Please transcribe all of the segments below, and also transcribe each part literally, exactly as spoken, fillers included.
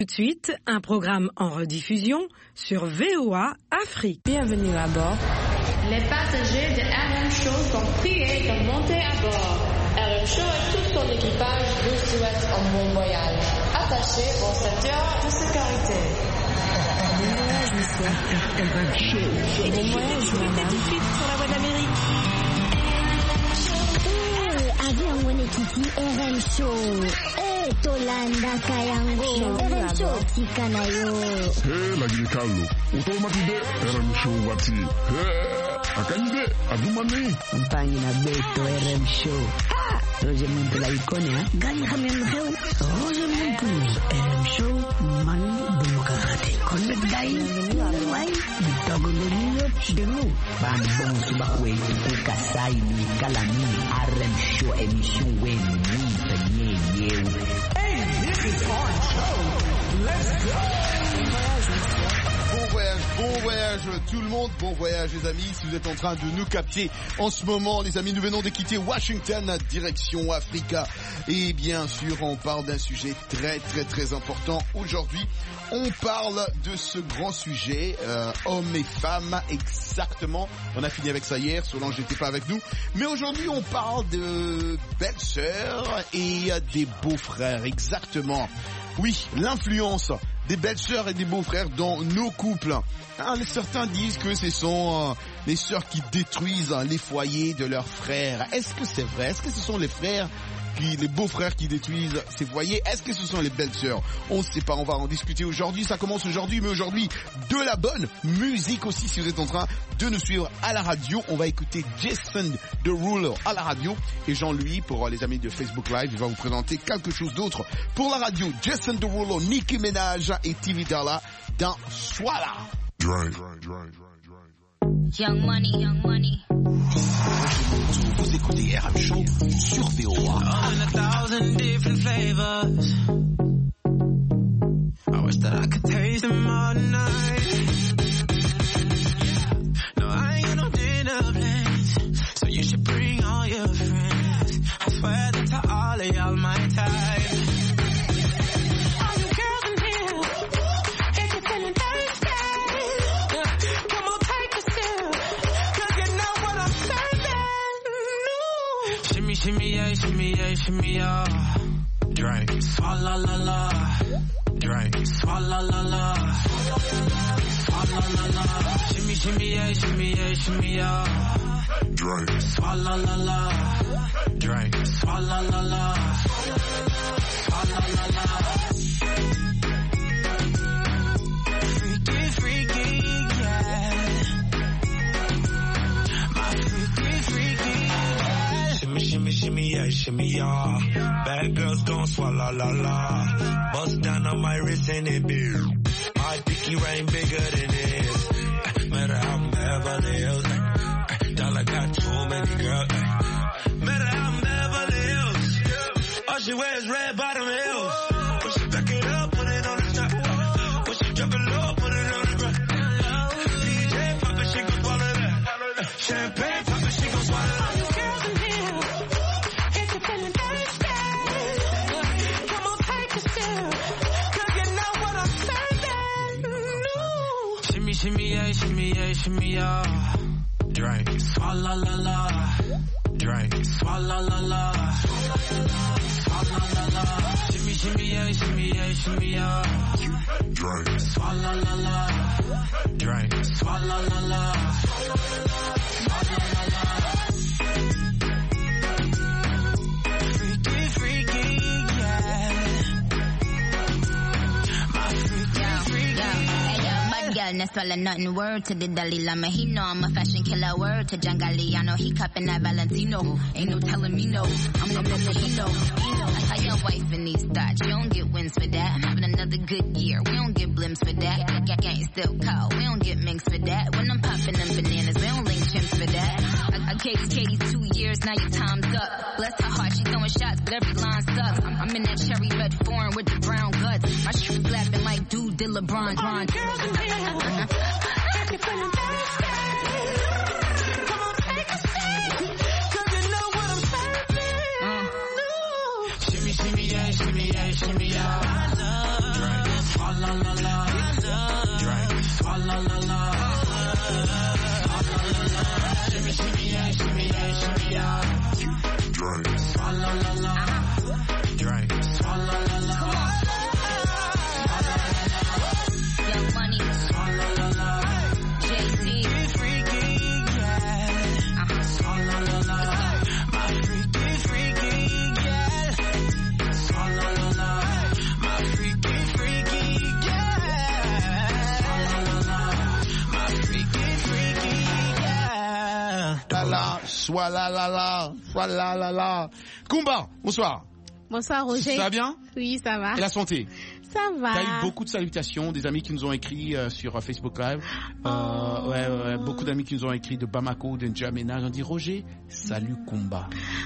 Tout de suite, un programme en rediffusion sur V O A Afrique. Bienvenue à bord. Les passagers de R M Show sont priés de monter à bord. R M Show et tout son équipage vous souhaitent un bon voyage. Attachez vos ceintures de sécurité. Bon voyage, monsieur. R M Show. Bon voyage, madame. Tout de suite sur la voie d'Amérique. Avion Monekiti R M Show. Eh, Tolanda Kayango. R M Show Tikanayo. Hey, lagi Carlo. Utomatide R M Show wati. Hey, akanyide adumani. Mpangi na beto R M Show. Ah, Roger Muntu la ikone ha. Gani kami mheu. Roger Muntu R M Show man demokrate. Connect dai. Wai. Bitogo lelio delu. Ban bon subakwe ukasai ni kalami R M Show emission wen ni nye nye. Hey, this is our show. Let's go. Bon voyage, bon voyage tout le monde, bon voyage les amis, si vous êtes en train de nous capter en ce moment les amis, nous venons de quitter Washington, direction Africa et bien sûr on parle d'un sujet très très très important aujourd'hui, on parle de ce grand sujet, euh, hommes et femmes exactement, on a fini avec ça hier, Solange n'était pas avec nous, mais aujourd'hui on parle de belles-sœurs et des beaux-frères exactement, oui l'influence des belles-sœurs et des beaux-frères dans nos couples. Hein, certains disent que ce sont euh, les sœurs qui détruisent hein, les foyers de leurs frères. Est-ce que c'est vrai? Est-ce que ce sont les frères qui, les beaux-frères qui détruisent ces foyers? Est-ce que ce sont les belles-sœurs? On ne sait pas, on va en discuter aujourd'hui. Ça commence aujourd'hui, mais aujourd'hui, de la bonne musique aussi. Si vous êtes en train de nous suivre à la radio, on va écouter Jason Derulo à la radio. Et Jean-Louis, pour les amis de Facebook Live, il va vous présenter quelque chose d'autre pour la radio. Jason Derulo, Nicki Minaj et T V Dalla dans Swala. Drink. Young money, young money. Vous écoutez R M Show sur V O A. I'm in a thousand different flavors. I wish that I could taste them all night. No, I ain't got no dinner plans, so you should bring all your friends. I swear that to all of y'all my type. Shimmy yeah, shimmy yeah, shimmy yeah. Drink, swalla la la. Drink, swalla la la. Swalla la la. Shimmy shimmy yeah, shimmy yeah, shimmy yeah. Drink, swalla la la. Drink, swalla la la. Swalla la la. Freaky, freaky, yeah. My freaky, freaky. Shimmy, shimmy, shimmy, yeah, shimmy, yeah. Bad girls gon' swallow la la. Bust down on my wrist and it big. My dicky ring bigger than this. Matter how I'm Beverly Hills. Dollar got too many girls. Matter how I'm Beverly Hills. All she wears red bottom heels. When she back it up, put it on the top. When she drop it low, put it on the ground. D J pop it, she gon' swallow that. Champagne pop it, she gon' swallow that. Shimmy yeah, shimmy yeah, shimmy yeah. Drink, swalla la la. Drink, swalla la la. Swalla la la. Shimmy, shimmy yeah, shimmy yeah, shimmy yeah. drink, swalla la la. Drink, swalla la la. Swalla la la. Freaky, freaky, yeah. My freaky, freaky. Girl, no swallow nothing. Word to the Dalai Lama. He know I'm a fashion killer. Word to John Galliano. He cupping that Valentino. Ain't no telling me no. I'm the Filipino. That's how your wife in these thoughts. You don't get wins for that. I'm having another good year. We don't get blimps for that. Gang, gang still cold. We don't get minks for that. When I'm popping them bananas, we don't link chimps for that. I, I gave Katie two years. Now your time's up. Bless her heart. She throwing shots, but every line sucks. I'm, I'm in that cherry red foreign with the brown guts. My shoes slapping like dude did LeBron. Bron. Shimmy, yeah, shimmy, yeah, shimmy, yeah. Drink, Swalla la la. Drink. Swalla la la. Shimmy shimmy yeah, shimmy yeah, shimmy yeah. Drink. Swalla la la. Drink. Swalla la la. Young Money. Swalla la la. J C. Freaky, yeah. Uh-huh. Swalla la la. My freaky, freaky, yeah. Swalla la la. My freaky, freaky, yeah. Swalla la la. My freaky, freaky, yeah. La la, swalla la la, swalla la la. Kumba, bonsoir. Bonsoir Roger. Ça va bien? Oui, ça va. Et la santé? Ça va. T'as eu beaucoup de salutations, des amis qui nous ont écrit euh, sur euh, Facebook Live. Euh, oh. ouais, ouais, beaucoup d'amis qui nous ont écrit de Bamako, de N'Djamena. Ils ont dit Roger, salut Kumba.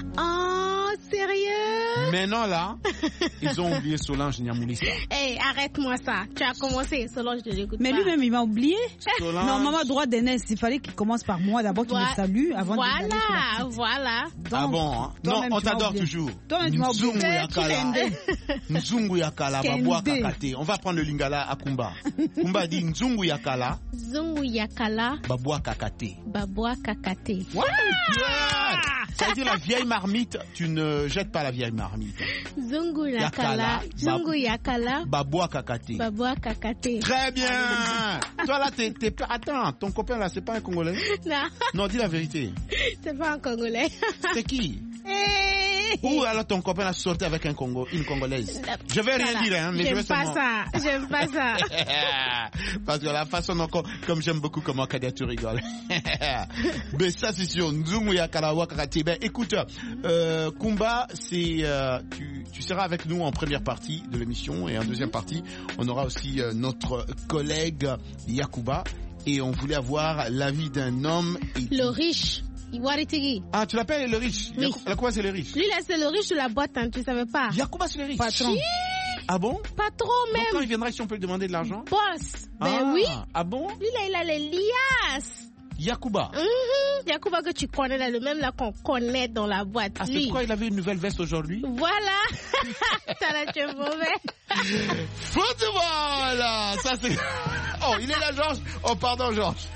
Oh, sérieux? Maintenant là, ils ont oublié Solange Niamoulissa. Hey, arrête-moi ça. Tu as commencé, Solange, je ne l'écoute pas. Mais lui-même, il m'a oublié. Solange... Normalement, droit d'aînesse, il fallait qu'il commence par moi d'abord, qu'il voilà. me salue avant voilà, de Voilà, voilà. Donc, ah bon, hein? Non, on t'adore toujours. Toi-même, tu m'as oublié. Mzungu Yakala. Mzungu Yakala, Babua Kakate. On va prendre le lingala à Kumba. Kumba dit Nzungu Yakala. Nzungu Yakala. Babua Kakate. Babua Kakate. What? Yeah! Ça veut dire la vieille marmite, tu ne jettes pas la vieille marmite. Zungu Yakala. Zungu Yakala. Babua Kakate. Babua Kakate. Très bien. Toi là, t'es, t'es... Attends, ton copain là, c'est pas un Congolais? Non. Non, dis la vérité. C'est pas un Congolais. C'est qui? Hey. Ou alors ton copain a sorti avec un Congo, une Congolaise. Je vais rien dire, hein, mais j'aime je vais pas seulement... ça. J'aime pas ça. Parce que la façon dont, comme j'aime beaucoup comment Kadia tu rigoles. Mais ça c'est sûr. Nzungu Yakala Wakakati. Ben écoute, euh, Kumba, c'est euh, tu, tu seras avec nous en première partie de l'émission et en deuxième partie, on aura aussi euh, notre collègue Yakuba et on voulait avoir l'avis d'un homme. Et... Le riche. Iwaritigi. Ah, tu l'appelles le riche? Oui. Yakuba, c'est le riche? Lui, là, c'est le riche de la boîte, hein, tu savais pas. Yakuba, c'est le riche? Patron. Chii. Ah bon? Patron, même. Donc, quand il viendra ici, on peut lui demander de l'argent? Boss. Ben ah. oui. Ah bon? Lui, là, il a les liasses. Yakuba. Mm-hmm. Yakuba que tu connais là, le même là qu'on connaît dans la boîte. Ah, c'est quoi, il avait une nouvelle veste aujourd'hui? Voilà. T'as là, tu es mauvais. Football! Ça, c'est... Oh, il est là, Georges? Oh, pardon, Georges.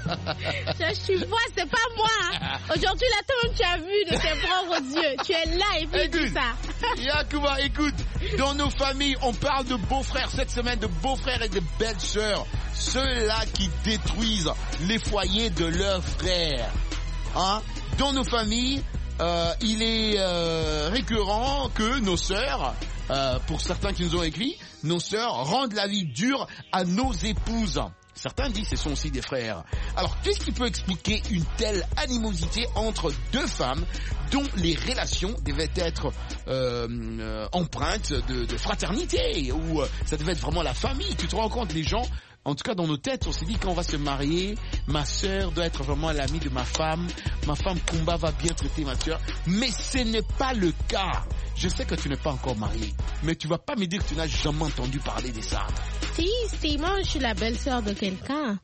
Je suis moi, c'est pas moi. Aujourd'hui, là, toi-même, tu as vu de tes propres yeux. Tu es là et puis écoute, tu dis ça. Yakuba, écoute, dans nos familles, on parle de beaux-frères cette semaine, de beaux-frères et de belles-sœurs. Ceux-là qui détruisent les foyers de leurs frères. Hein? Dans nos familles, euh, il est euh, récurrent que nos sœurs, euh, pour certains qui nous ont écrit, nos sœurs rendent la vie dure à nos épouses. Certains disent que ce sont aussi des frères. Alors, qu'est-ce qui peut expliquer une telle animosité entre deux femmes dont les relations devaient être euh, euh, empreintes de, de fraternité, ou euh, ça devait être vraiment la famille? Tu te rends compte, les gens, en tout cas dans nos têtes, on s'est dit quand on va se marier, ma sœur doit être vraiment l'amie de ma femme, ma femme Kumba va bien traiter ma sœur, mais ce n'est pas le cas. Je sais que tu n'es pas encore marié, mais tu vas pas me dire que tu n'as jamais entendu parler de ça. Si, si, moi je suis la belle-sœur de quelqu'un.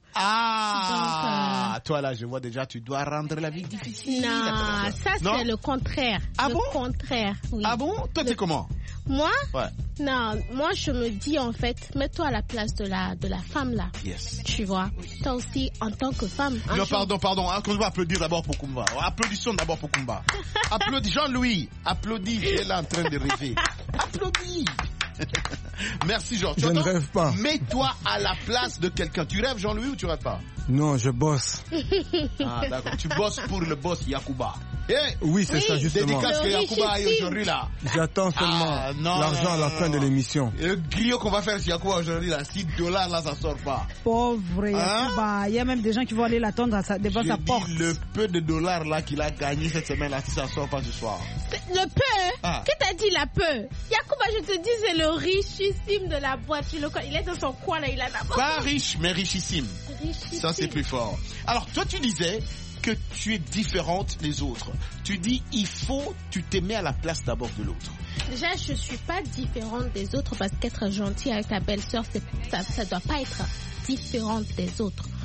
Ah, donc, euh... toi là, je vois déjà, tu dois rendre la vie difficile. Non, ça non? c'est le contraire. Ah le bon? contraire, oui. Ah bon? Toi, le... t'es comment? Moi? Ouais. Non, moi je me dis en fait, mets-toi à la place de la de la femme là. Yes. Tu vois, toi aussi en tant que femme. Non, jour... pardon, pardon. Hein, qu'on va applaudir d'abord pour Kumba. Applaudissons d'abord pour Kumba. Applaudis, Jean-Louis. Applaudis, tu es là en train de rêver. Applaudis. Merci, Jean. Je ne rêve pas. Mets-toi à la place de quelqu'un. Tu rêves, Jean-Louis, ou tu rêves pas? Non, je bosse. Ah, d'accord. Tu bosses pour le boss Yakuba. Hey, oui, c'est oui, ça, justement. Dédicace que Yakuba a aujourd'hui, là. J'attends seulement ah, l'argent à la fin de l'émission. Et le griot qu'on va faire sur Yakuba aujourd'hui, là, six dollars, là, ça sort pas. Pauvre Yakuba. Hein? Il y a même des gens qui vont aller l'attendre à sa, devant je sa dis porte. Le peu de dollars, là, qu'il a gagné cette semaine-là, si ça sort pas ce soir. Le peu? Ah. Qui t'a dit la peu? Yakuba, je te dis, c'est le richissime de la boîte. Il est dans son coin, là, il a la boîte. Pas riche, mais richissime. richissime. Ça, c'est plus fort. Alors, toi, tu disais que tu es différente des autres. Tu dis, il faut, tu te mets à la place d'abord de l'autre. Déjà, je suis pas différente des autres parce qu'être gentil avec ta belle-sœur, ça, ça doit pas être différente des autres.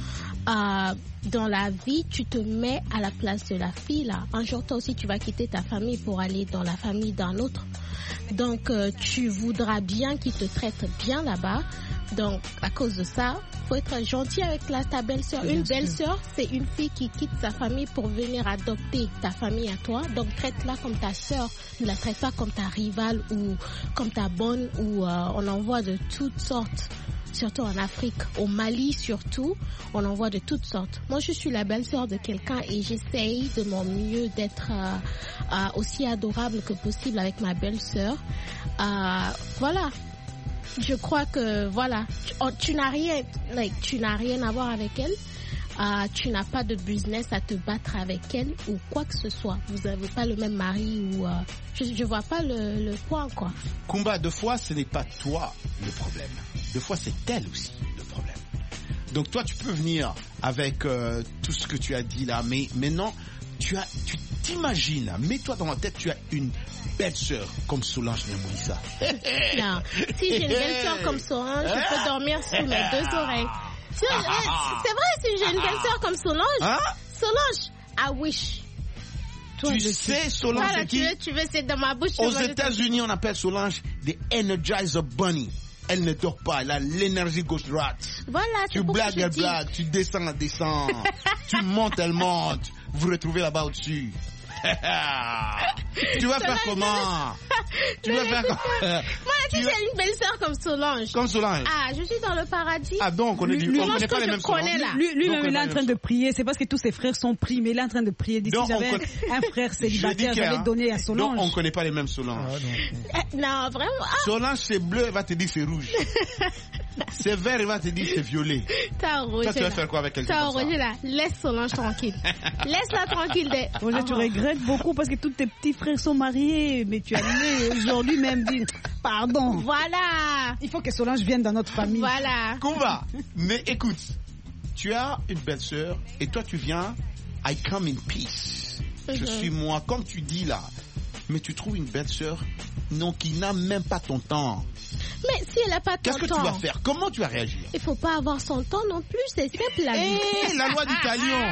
euh, dans la vie, tu te mets à la place de la fille là. Un jour, toi aussi, tu vas quitter ta famille pour aller dans la famille d'un autre. Donc, euh, tu voudras bien qu'il te traite bien là-bas. Donc, à cause de ça, faut être gentil avec la, ta belle-sœur. Une belle-sœur, c'est une fille qui quitte sa famille pour venir adopter ta famille à toi. Donc, traite-la comme ta sœur. Ne la traite pas comme ta rivale ou comme ta bonne. Ou euh, on en voit de toutes sortes. Surtout en Afrique, au Mali surtout, on en voit de toutes sortes. Moi, je suis la belle-sœur de quelqu'un et j'essaye de mon mieux d'être euh, euh, aussi adorable que possible avec ma belle-sœur. Euh, voilà. Je crois que voilà, tu, oh, tu n'as rien, like, tu n'as rien à voir avec elle. Uh, tu n'as pas de business à te battre avec elle ou quoi que ce soit. Vous n'avez pas le même mari ou uh, je je vois pas le, le point quoi. Kumba, deux fois ce n'est pas toi le problème. Deux fois c'est elle aussi le problème. Donc toi tu peux venir avec euh, tout ce que tu as dit là, mais maintenant tu as, tu t'imagines, mets-toi dans la tête, tu as une belle-sœur comme Solange Nyamulisa. Non, si j'ai une belle-sœur comme Solange, je peux dormir sous mes deux oreilles. C'est vrai, si j'ai une belle-sœur comme Solange, hein? Solange, I wish. Toi, tu sais, Solange, voilà, tu veux, tu veux, c'est dans ma bouche. Aux États-Unis, on appelle Solange des Energizer Bunny. Elle ne dort pas, elle a l'énergie gauche-droite. Voilà, tu blagues, elle blague, tu descends, elle descend. Tu montes, elle monte. Vous vous retrouvez là-bas au-dessus. Tu vas faire comment? Tu vas faire comment? Moi, si j'ai une belle-sœur comme Solange. Comme Solange. Ah, je suis dans le paradis. Ah, donc, on est du, on connaît pas les mêmes Solange. Lui, lui même, il est en train de prier. C'est parce que tous ses frères sont pris, mais il est en train de prier. D'ici, j'avais un, un frère célibataire, j'allais donner à Solange. Donc, on connaît pas les mêmes Solange. Ah, non. non, vraiment. Ah. Solange, c'est bleu, elle va te dire c'est rouge. C'est vert, il va te dire c'est violet. T'as Roger. Toi, tu vas faire quoi avec quelqu'un T'as Roger là. Laisse Solange tranquille. Laisse-la tranquille. De... Roger, tu regrettes beaucoup parce que tous tes petits frères sont mariés, mais tu as né aujourd'hui même dit pardon. Voilà. Il faut que Solange vienne dans notre famille. Voilà. Kumba, mais écoute, tu as une belle-sœur et toi tu viens, I come in peace. Mm-hmm. Je suis moi, comme tu dis là. Mais tu trouves une belle-sœur, non, qui n'a même pas ton temps. Mais si elle n'a pas ton temps... Qu'est-ce que tu vas faire? Comment tu vas réagir? Il ne faut pas avoir son temps non plus, c'est simple la vie. Eh, la loi du talion.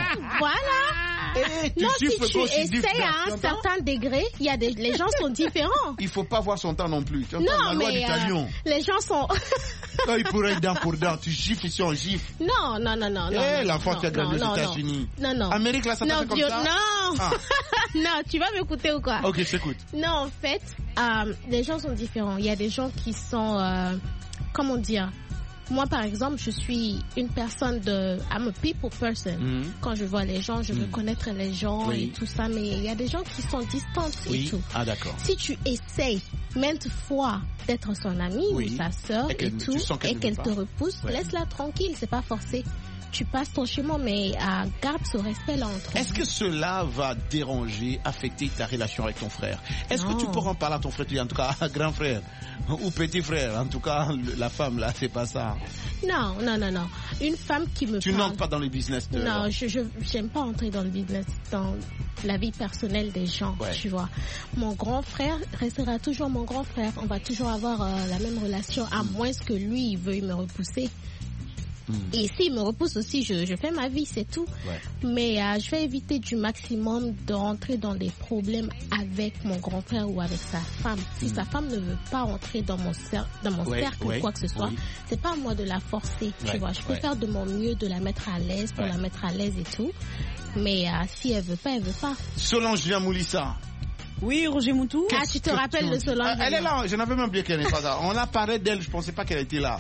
Voilà. Eh, tu non, si tu gauche, essaies à un certain degré, il y a des, les gens sont différents. Il ne faut pas avoir son temps non plus. Tu non, la loi mais du talion. Euh, les gens sont... Quand il pourrait être dent pour dent, tu gifles ici, on gifle. Non, non, non, non. Eh, l'enfant qui a grandi aux États-Unis. Non, non. Amérique, là, ça passe comme ça? Non. Ah. Non, tu vas m'écouter ou quoi? Ok, je t'écoute. Non, en fait, euh, les gens sont différents. Il y a des gens qui sont, euh, comment dire, moi par exemple, je suis une personne de, I'm a people person. Mm-hmm. Quand je vois les gens, je mm. veux connaître les gens oui. et tout ça, mais il y a des gens qui sont distants oui. et tout. Ah d'accord. Si tu essayes maintes fois d'être son ami oui. ou sa sœur et, et tout, et qu'elle te repousse, ouais. laisse-la tranquille, c'est pas forcé. Tu passes ton chemin, mais euh, garde ce respect-là entre Est-ce que cela va déranger, affecter ta relation avec ton frère? Est-ce non. que tu pourras en parler à ton frère, en tout cas grand frère ou petit frère? En tout cas, la femme là, c'est pas ça. Non, non, non, non. Une femme qui me Tu parle... n'entres pas dans le business de... Non, je, je j'aime pas entrer dans le business, dans la vie personnelle des gens, ouais. tu vois. Mon grand frère restera toujours mon grand frère. On va toujours avoir euh, la même relation, à mm. moins que lui, il veuille me repousser. Mmh. Et s'il me repousse aussi, je, je fais ma vie, c'est tout. Ouais. Mais euh, je vais éviter du maximum d'entrer dans des problèmes avec mon grand frère ou avec sa femme. Si mmh. sa femme ne veut pas entrer dans mon, cer- dans mon ouais, cercle ouais, ou quoi que ce soit, oui. c'est pas à moi de la forcer. Ouais, tu vois, je peux ouais. faire de mon mieux de la mettre à l'aise, pour ouais. la mettre à l'aise et tout. Mais euh, si elle veut pas, elle veut pas. Solange Nyamulisa. Oui, Roger Moutou. Ah, tu te rappelles de Solange? Elle est là, je n'avais même oublié qu'elle n'est pas là. On a parlé d'elle, je pensais pas qu'elle était là.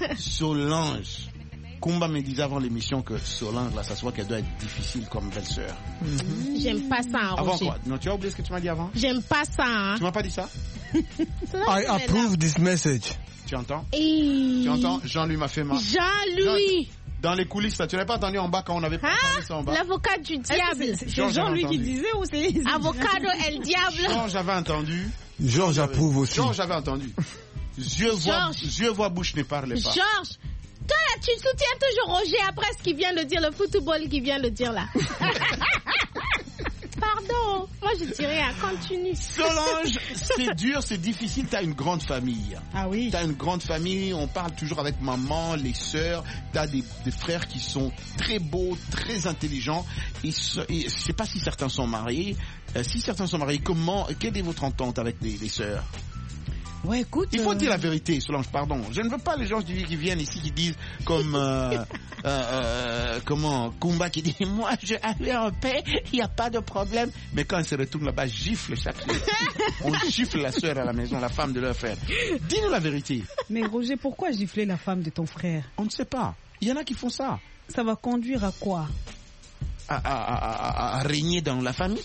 Solange. Kumba me disait avant l'émission que Solange, là, ça se voit qu'elle doit être difficile comme belle-sœur. Mm-hmm. J'aime pas ça, hein, Avant Roger. quoi? Non, tu as oublié ce que tu m'as dit avant? J'aime pas ça, hein. Tu m'as pas dit ça? I approve this message. Tu entends? Et... Tu entends? Jean-Louis m'a fait mal. Jean-Louis! Jean, dans les coulisses, là, tu n'avais pas entendu en bas quand on avait pas ah, entendu ça en bas? L'avocat du diable. C'est, c'est Jean-Louis qui disait ou c'est... Avocado el diable. Georges avait entendu. Georges approuve aussi. Georges avait entendu. Yeux voix, yeux voix, bouche ne parle pas. Georges! Toi là, tu soutiens toujours Roger après ce qu'il vient de dire, le football qu'il vient de dire là. Pardon, moi Moi, je dirais, ah, continue. Solange, c'est dur, c'est difficile. T'as une grande famille. Ah oui. T'as une grande famille. On parle toujours avec maman, les sœurs. T'as des, des frères qui sont très beaux, très intelligents. Et, et je sais pas si certains sont mariés. Euh, si certains sont mariés, comment, quelle est votre entente avec les, les sœurs? Ouais, écoute. Il faut euh... dire la vérité, Solange, pardon. Je ne veux pas les gens qui viennent ici qui disent comme euh, euh, euh, comment Kumba qui dit moi je avais un paix, il n'y a pas de problème. Mais quand elle se retourne là-bas, gifle chaque jour. On gifle la sœur à la maison, la femme de leur frère. Dis-nous la vérité. Mais Roger, pourquoi gifler la femme de ton frère? On ne sait pas. Il y en a qui font ça. Ça va conduire à quoi? À, à, à, à, à régner dans la famille?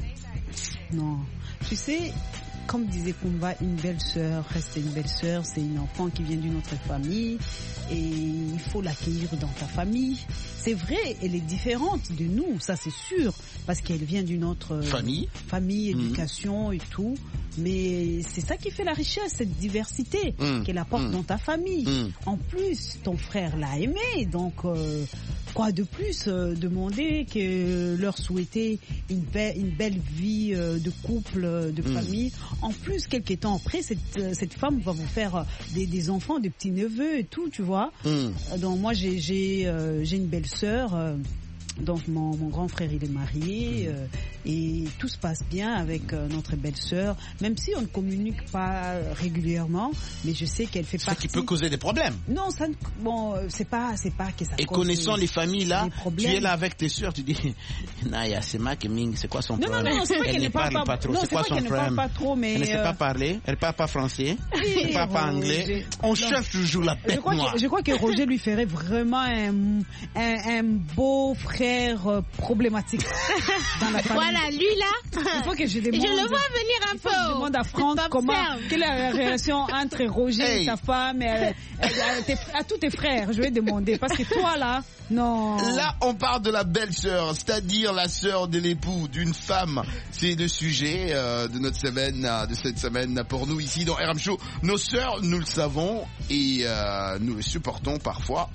Non. Tu sais, comme disait Kumba, une belle sœur reste une belle sœur, c'est une enfant qui vient d'une autre famille et il faut l'accueillir dans ta famille. C'est vrai, elle est différente de nous, ça c'est sûr, parce qu'elle vient d'une autre famille, famille, éducation mmh. et tout. Mais c'est ça qui fait la richesse, cette diversité mmh. qu'elle apporte mmh. dans ta famille. Mmh. En plus, ton frère l'a aimé, donc euh, quoi de plus euh, demander que leur souhaiter une, be- une belle vie euh, de couple, de mmh. famille. En plus, quelques temps après, cette, cette femme va vous faire des, des enfants, des petits neveux et tout, tu vois. Mmh. Donc moi, j'ai, j'ai, euh, j'ai une belle sœur. Euh, Donc mon, mon grand frère il est marié euh, et tout se passe bien avec euh, notre belle-sœur, même si on ne communique pas régulièrement, mais je sais qu'elle fait ce partie. Ce qui peut causer des problèmes. Non, ça, bon, c'est pas, c'est pas que ça. Et cause connaissant des, les familles là, tu es là avec tes sœurs, tu dis, Naya, c'est ma Ming, c'est quoi son non, problème? Non, non, c'est pas elle qu'elle ne parle pas, pas trop. Non, c'est, c'est quoi son problème? Pas trop, mais elle ne sait euh... pas parler, elle ne parle pas français, oui, elle ne parle pas Roger. anglais. On non. cherche toujours la bête je crois noire. Que, je crois que Roger lui ferait vraiment un, un, un beau frère euh, problématique. Dans la voilà, lui là. Il faut que je demande. Je le vois venir un peu. Je demande à Franck comment, quelle est la relation entre Roger hey. et sa femme, et, et, et, à tous tes frères. Je vais demander parce que toi là, non. Là, on parle de la belle-sœur, c'est-à-dire la sœur de l'époux d'une femme. C'est le sujet euh, de notre semaine, de cette semaine pour nous ici dans R M Show. Nos sœurs, nous le savons et euh, nous le supportons parfois.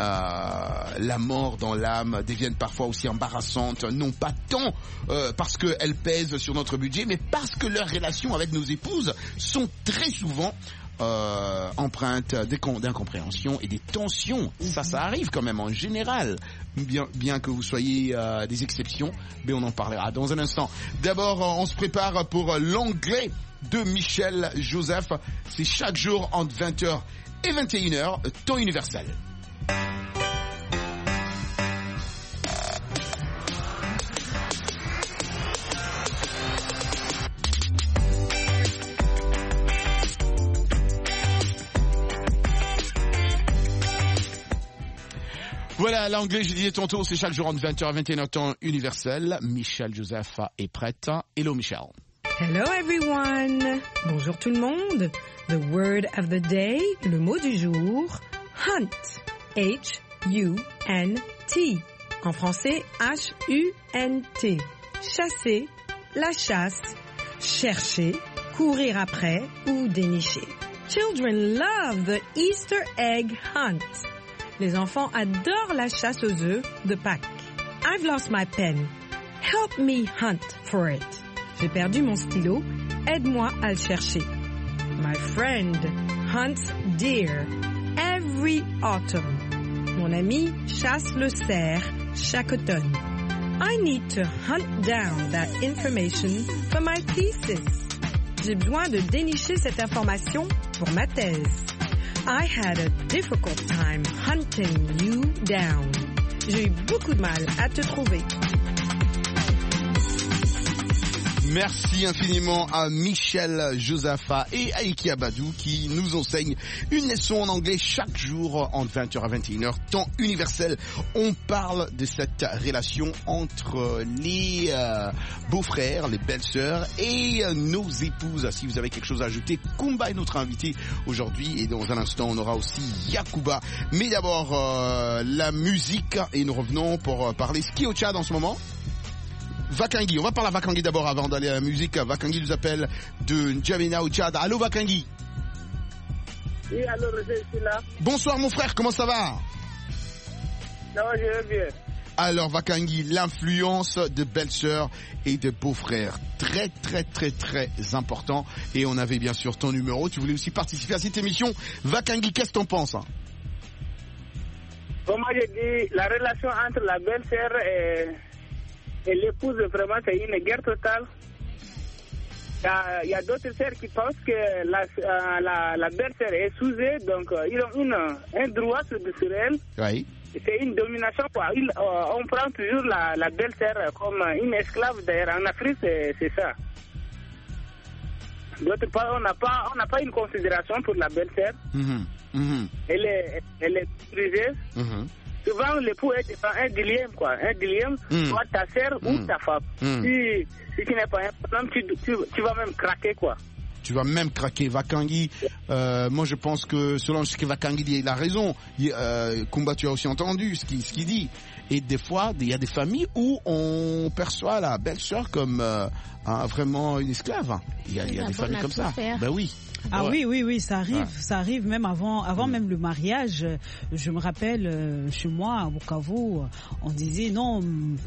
Euh, la mort dans l'âme deviennent parfois aussi embarrassantes. Non pas tant euh, parce qu'elles pèsent sur notre budget, mais parce que leurs relations avec nos épouses sont très souvent euh, empreintes d'incompréhension et des tensions. Ça, ça arrive quand même en général, bien, bien que vous soyez euh, des exceptions, mais on en parlera dans un instant. D'abord, on se prépare pour l'anglais de Michel Joseph. C'est chaque jour entre vingt heures et vingt et une heures, temps universel. Voilà, l'anglais, je disais tantôt, c'est chaque jour entre vingt heures et vingt et une heures, temps universel. Michel Joseph est prête. Hello, Michel. Hello, everyone. Bonjour tout le monde. The word of the day, le mot du jour, hunt. H U N T. En français, H U N T. Chasser, la chasse, chercher, courir après ou dénicher. Children love the Easter egg hunt. Les enfants adorent la chasse aux œufs de Pâques. I've lost my pen. Help me hunt for it. J'ai perdu mon stylo. Aide-moi à le chercher. My friend hunts deer every autumn. Mon ami chasse le cerf chaque automne. I need to hunt down that information for my thesis. J'ai besoin de dénicher cette information pour ma thèse. I had a difficult time hunting you down. J'ai eu beaucoup de mal à te trouver. Merci infiniment à Michel Josapha et à Iki Abadou qui nous enseignent une leçon en anglais chaque jour entre vingt heures à vingt et une heures, temps universel. On parle de cette relation entre les euh, beaux-frères, les belles-sœurs et euh, nos épouses. Si vous avez quelque chose à ajouter, Kumba est notre invité aujourd'hui et dans un instant on aura aussi Yakuba. Mais d'abord euh, la musique et nous revenons pour euh, parler ski au Tchad en ce moment. Vakangi, on va parler à Vakangi d'abord avant d'aller à la musique. Vakangi nous appelle de N'Djamena au Tchad. Allô Vakangi. Oui, allô Roger, je suis là. Bonsoir mon frère, comment ça va? Non, je vais bien. Alors Vakangi, l'influence de belle-sœur et de beau-frère, très très très très important. Et on avait bien sûr ton numéro, tu voulais aussi participer à cette émission. Vakangi, qu'est-ce que t'en penses, hein? Comme moi j'ai dit, la relation entre la belle-sœur et, et l'épouse, vraiment c'est une guerre totale. Il y a, il y a d'autres sœurs qui pensent que la, euh, la, la belle-sœur est sous-eux, donc euh, ils ont une, un droit sur, sur elle. Oui. C'est une domination, quoi. Il, euh, on prend toujours la, la belle-sœur comme une esclave. D'ailleurs, en Afrique, c'est, c'est ça. D'autre part, on n'a pas, on n'a pas une considération pour la belle-sœur. Mm-hmm. Mm-hmm. Elle est, elle est prisée. Mm-hmm. Souvent, l'époux est un dilemme, quoi. Un dilemme, mm. soit ta sœur mm. ou ta femme. Mm. Si, si tu n'es pas un problème, tu, tu, tu vas même craquer, quoi. Tu vas même craquer. Vakangi, euh, moi je pense que selon ce que Vakangi dit, il a raison. Il, euh, Kumba, tu as aussi entendu ce qu'il, ce qu'il dit. Et des fois, il y a des familles où on perçoit la belle-sœur comme euh, hein, vraiment une esclave. Il y a, il y a des familles comme ça. Faire. Ben oui. Ah ouais. oui, oui, oui, ça arrive, ouais. ça arrive même avant, avant mmh. même le mariage. Je me rappelle, euh, chez moi, à Bukavu, on disait non,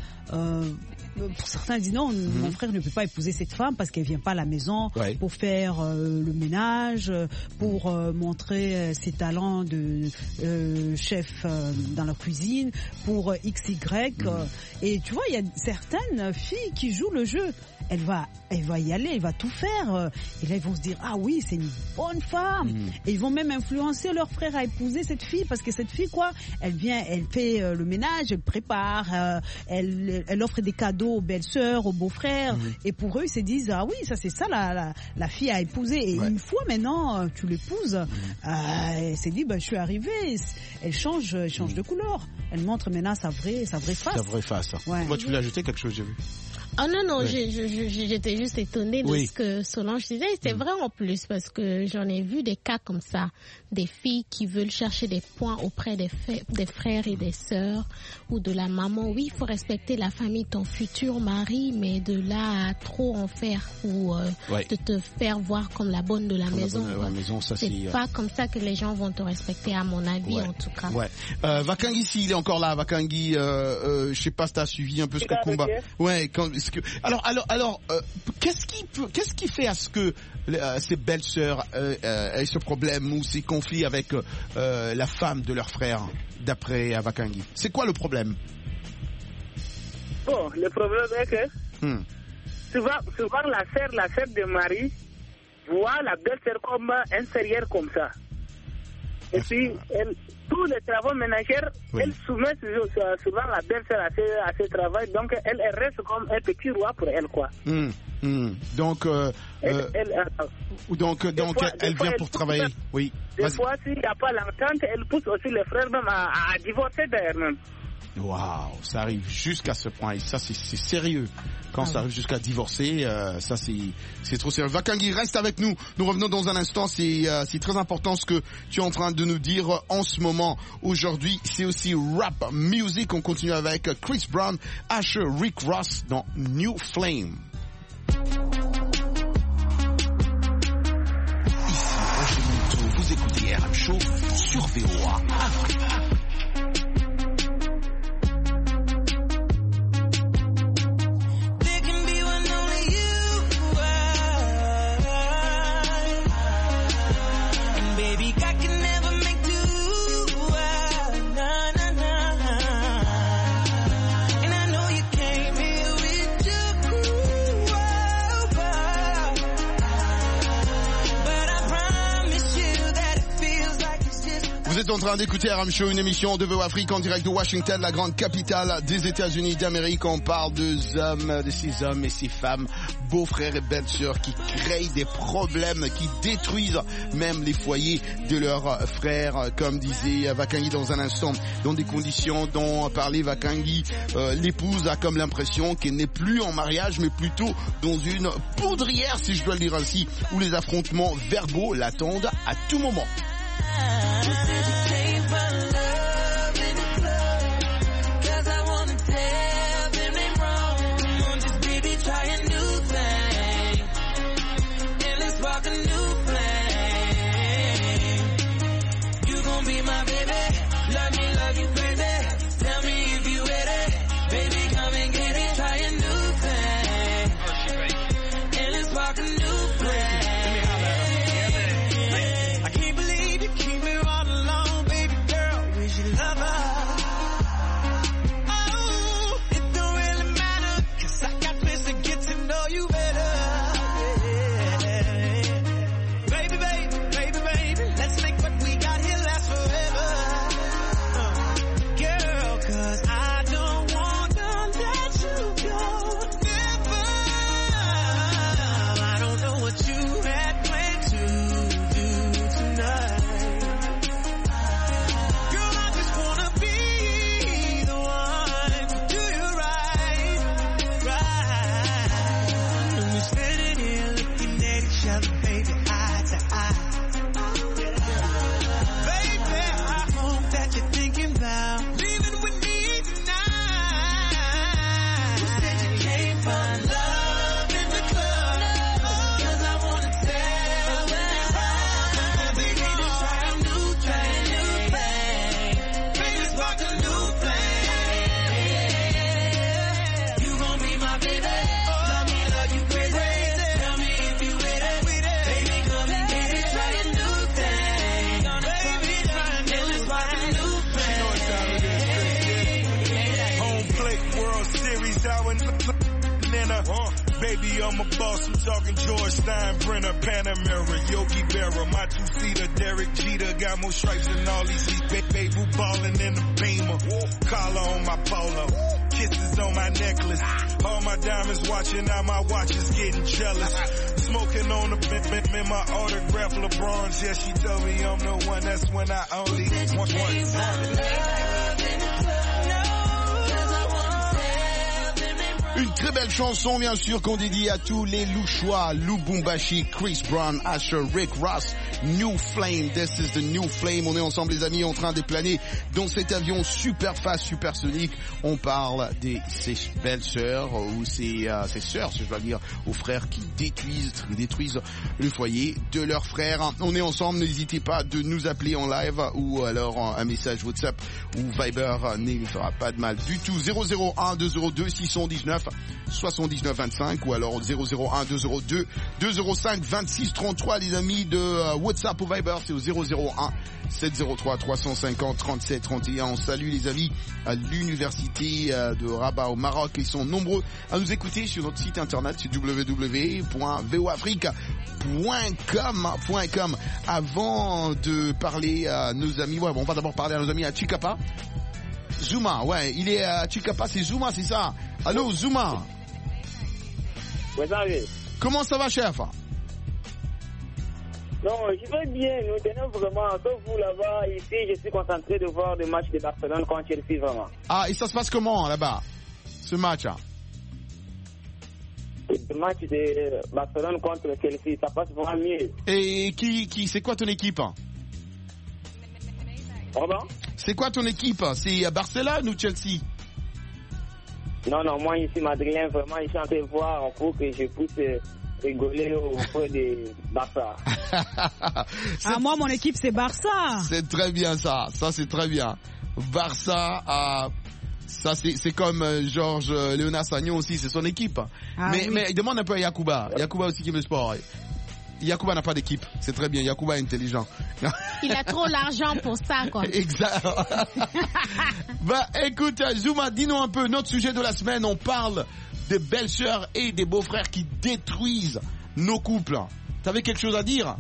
euh, pour certains ils disent non, mmh. mon frère ne peut pas épouser cette femme parce qu'elle vient pas à la maison ouais. pour faire euh, le ménage, pour euh, montrer euh, ses talents de euh, chef euh, dans la cuisine, pour euh, X Y. Mmh. Euh, et tu vois, il y a certaines filles qui jouent le jeu. Elle va, elle va y aller, elle va tout faire. Et là, ils vont se dire, ah oui, c'est une bonne femme. Mmh. Et ils vont même influencer leur frère à épouser cette fille parce que cette fille, quoi, elle vient, elle fait euh, le ménage, elle prépare, euh, elle, elle offre des cadeaux aux belles-sœurs, aux beaux-frères. Mmh. Et pour eux, ils se disent, ah oui, ça c'est ça la, la, la fille à épouser. Et ouais. une fois maintenant, tu l'épouses, mmh. euh, elle s'est dit, bah, je suis arrivée. Elle change, elle change mmh. de couleur. Elle montre maintenant sa vraie, sa vraie face. Sa vraie face. Ouais. Moi, tu voulais ajouter quelque chose, j'ai vu. Oh non, non, oui. je, je, je, j'étais juste étonnée de oui. ce que Solange disait. C'est mmh. vrai en plus parce que j'en ai vu des cas comme ça. Des filles qui veulent chercher des points auprès des, fa- des frères et des sœurs ou de la maman. Oui, il faut respecter la famille, ton futur mari, mais de là à trop en faire ou euh, ouais. de te faire voir comme la bonne de la comme maison. La bonne, la maison ça, c'est, c'est pas euh... comme ça que les gens vont te respecter, à mon avis, ouais. en tout cas. Ouais. Euh, Vakangi, s'il est encore là, Vakangi, euh, euh, je sais pas si t'as suivi un peu ce que Kumba. Ouais, quand, ce que... Alors, alors, alors, euh, qu'est-ce qui peut, qu'est-ce qui fait à ce que euh, ces belles-sœurs euh, euh, aient ce problème ou ces conflits avec euh, la femme de leur frère, d'après Vakangi? C'est quoi le problème? Bon, le problème est que hmm. souvent, souvent la sœur, la sœur de mari voit la belle-sœur comme inférieure comme ça. Et puis, elle, tous les travaux ménagers, oui. elle soumet souvent la belle-sœur à ce, à ce travail, donc elle, elle reste comme un petit roi pour elle, quoi. Mmh, mmh. Donc, euh, elle, elle, euh, donc, donc fois, elle vient elle pour travailler. Même, oui. Des Vas-y. fois, s'il n'y a pas l'entente, elle pousse aussi les frères même à, à divorcer d'ailleurs même. Waouh, ça arrive jusqu'à ce point. Et ça, c'est, c'est sérieux. Quand ah ça oui. arrive jusqu'à divorcer, euh, ça, c'est, c'est trop sérieux. Vakangi, reste avec nous. Nous revenons dans un instant. C'est, euh, c'est très important ce que tu es en train de nous dire en ce moment. Aujourd'hui, c'est aussi rap music. On continue avec Chris Brown, Asher, Rick Ross dans New Flame. Ici, Roger Monteau, vous écoutez R M Show sur V O A Afrique. Vous êtes en train d'écouter R M Show, une émission de V O A Afrique en direct de Washington, la grande capitale des États-Unis d'Amérique. On parle de hommes, de ces hommes et ces femmes, beaux-frères et belles-sœurs qui créent des problèmes, qui détruisent même les foyers de leurs frères, comme disait Vakangi dans un instant, dans des conditions dont parlait Vakangi. Euh, l'épouse a comme l'impression qu'elle n'est plus en mariage, mais plutôt dans une poudrière, si je dois le dire ainsi, où les affrontements verbaux l'attendent à tout moment. Be my baby, love me, love you crazy. Tell me if you ready. Baby, I'm a boss, I'm talking George Steinbrenner, Panamera, Yogi Berra, my two-seater, Derek Jeter, got more stripes than all these Ba- Baby ballin' in the Beamer, collar on my polo, kisses on my necklace, all my diamonds watching, now my watch is getting jealous, smoking on the bim in my autograph LeBron's, yeah, she told me I'm the one, that's when I only want one. Une très belle chanson, bien sûr, qu'on dédie à tous les Louchois, Lubumbashi, Chris Brown, Asher, Rick Ross, New Flame. This is the New Flame. On est ensemble, les amis, en train de planer dans cet avion super fast, supersonique. On parle de ses belles sœurs, ou ses, euh, ses sœurs, si je dois dire, aux frères qui détruisent, détruisent le foyer de leurs frères. On est ensemble, n'hésitez pas de nous appeler en live, ou alors un message WhatsApp ou Viber ne fera pas de mal du tout. zéro zéro un deux zéro deux six un neuf soixante-dix-neuf vingt-cinq ou alors zéro zéro un deux zéro deux deux zéro cinq vingt-six trente-trois. Les amis de euh, WhatsApp ou Viber, c'est au zéro zéro un sept zéro trois trois cent cinquante trente-sept trente et un. On salue les amis à l'université euh, de Rabat au Maroc. Ils sont nombreux à nous écouter sur notre site internet, c'est w w w point v o afrique point com. Avant de parler à nos amis, ouais, bon, on va d'abord parler à nos amis à Chikapa. Zuma, ouais, il est à Chikapa, c'est Zuma, c'est ça. Allô, Zuma. Ouais, ça va. Comment ça va, chef? Non, je vais bien, nous tenons vraiment, sauf vous là-bas, ici, je suis concentré de voir le match de Barcelone contre Chelsea, vraiment. Ah, et ça se passe comment, là-bas, ce match? Le match de Barcelone contre Chelsea, ça passe vraiment mieux. Et qui, qui, c'est quoi ton équipe? Pardon? C'est quoi ton équipe? C'est Barcelone ou Chelsea? Non, non, moi ici, Madrilène, vraiment, je suis en train de voir, il faut que je puisse rigoler auprès de Barça. Ah, moi, mon équipe, c'est Barça. C'est très bien ça, ça c'est très bien. Barça, euh, ça c'est, c'est comme euh, Georges euh, Léonard Sagnon aussi, c'est son équipe. Ah, mais, oui. mais demande un peu à Yacouba, Yacouba aussi qui aime le sport. Yacouba n'a pas d'équipe, c'est très bien, Yacouba est intelligent. Il a trop l'argent pour ça, quoi. Exact. Bah, écoute, Zuma, dis-nous un peu, notre sujet de la semaine, on parle des belles-sœurs et des beaux-frères qui détruisent nos couples. T'avais quelque chose à dire?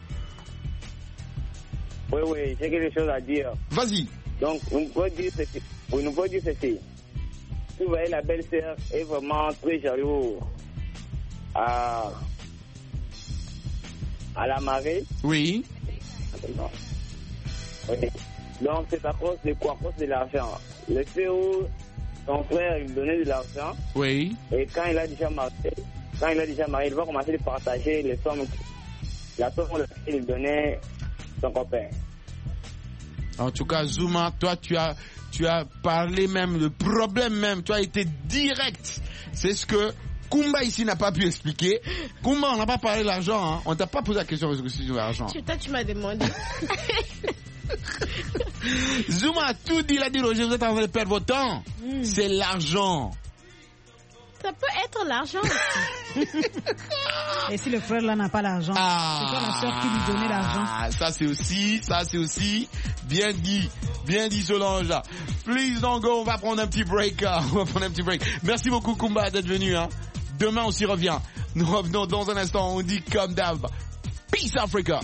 Oui, oui, j'ai quelque chose à dire. Vas-y. Donc, on peut dire ceci. Oui, on peut dire ceci. Vous voyez, la belle-sœur est vraiment très jalouse à... à la marée. Oui. Oui. Donc c'est à cause de quoi? À cause de l'argent. Le fait où son frère lui donnait de l'argent. Oui. Et quand il a déjà marié, quand il a déjà marié, il va commencer à partager les sommes, la somme qu'il lui donnait son copain. En tout cas, Zuma, toi tu as tu as parlé même, le problème même, tu as été direct. C'est ce que Kumba ici n'a pas pu expliquer. Kumba, on n'a pas parlé de l'argent, hein. On t'a pas posé la question sur l'argent. Toi, tu m'as demandé. Zuma a tout dit, il a dit, Roger, vous êtes en train de perdre votre temps. Mm. C'est l'argent. Ça peut être l'argent aussi. Et si le frère là n'a pas l'argent, ah, c'est quoi la soeur qui lui donnait l'argent? Ah, ça c'est aussi, ça c'est aussi, bien dit, bien dit Solange. Please don't go, on va prendre un petit break, hein. On va prendre un petit break. Merci beaucoup Kumba d'être venu, hein. Demain on s'y revient. Nous revenons dans un instant, on dit comme d'hab. Peace Africa.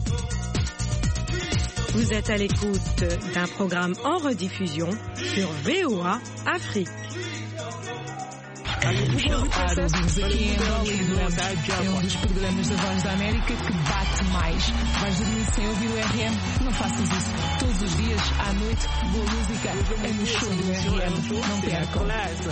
Vous êtes à l'écoute d'un programme en rediffusion sur V O A Afrique. É um dos programas da Voz da América que bate mais. Vais dormir sem ouvir o R M? Não faças isso. Todos os dias, à noite, boa música é no show do R M. Não percam.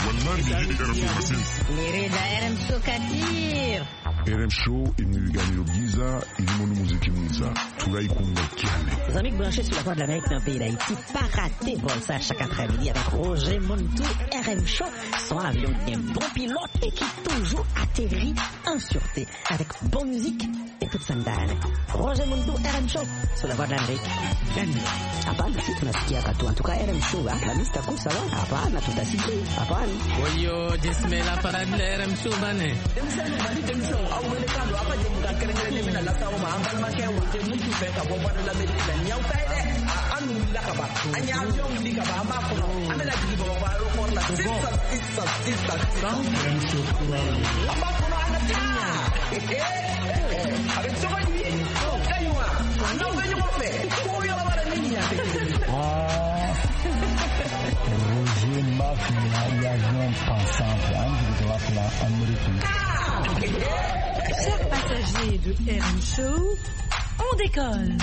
Mirida R M Show Katir. R M Show imnigani Giza ilimono muziki mwiza tulaikunga kiane. Les amis branchés sur la Voix de l'Amérique dans le pays d'Haïti, pas rater vol ça chaque après-midi avec Roger Montou. R M Show, son avion bien bon pilote et qui toujours atterrit en sûreté avec bonne musique et toute sandale. Roger Montou, R M Show sur la Voix de l'Amérique. Bienvenue. Hapana, si tunasikia katu. En tout cas, R M Show, la mista kusa wa. Hapana, tutasikia. Hapana. Oyo, jismela para R M Show bane. Aumenecando apa je muka kere-kere mina la sawo ma ambal ma ke wote mutu fe ka bomba de la medina nyaw tay de anu la ka ba anya avion li ka ba ma ko ana la ji bo ba ro ko la Roger Mafia, l'avion pensante, américain. Chers passagers de R M Show, on décolle.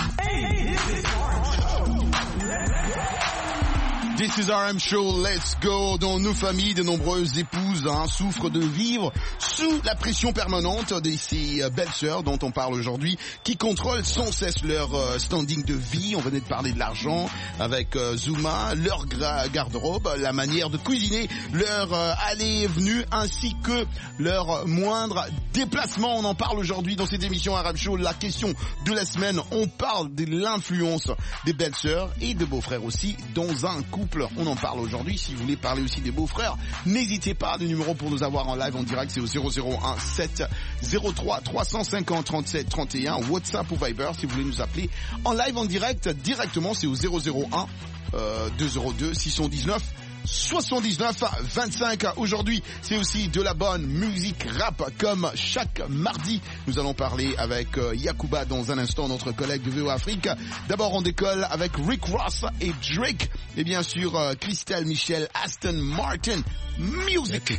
This is R M Show, let's go. Dans nos familles, de nombreuses épouses hein, souffrent de vivre sous la pression permanente de ces euh, belles-sœurs dont on parle aujourd'hui, qui contrôlent sans cesse leur euh, standing de vie. On venait de parler de l'argent avec euh, Zuma, leur garde-robe, la manière de cuisiner, leur euh, aller et venue, ainsi que leur moindre déplacement. On en parle aujourd'hui dans cette émission R M Show. La question de la semaine, on parle de l'influence des belles-sœurs et de beaux-frères aussi dans un couple. On en parle aujourd'hui. Si vous voulez parler aussi des beaux-frères, n'hésitez pas. Le numéro pour nous avoir en live en direct, c'est au zéro zéro un sept zéro trois trois cent cinquante trente-sept trente et un. WhatsApp ou Viber si vous voulez nous appeler en live en direct directement, c'est au zéro zéro un deux zéro deux six cent dix-neuf soixante-dix-neuf vingt-cinq. Aujourd'hui, c'est aussi de la bonne musique rap comme chaque mardi. Nous allons parler avec euh, Yacouba dans un instant, notre collègue de V O Afrique. D'abord, on décolle avec Rick Ross et Drake. Et bien sûr, euh, Christelle Michelle, Aston Martin. Music.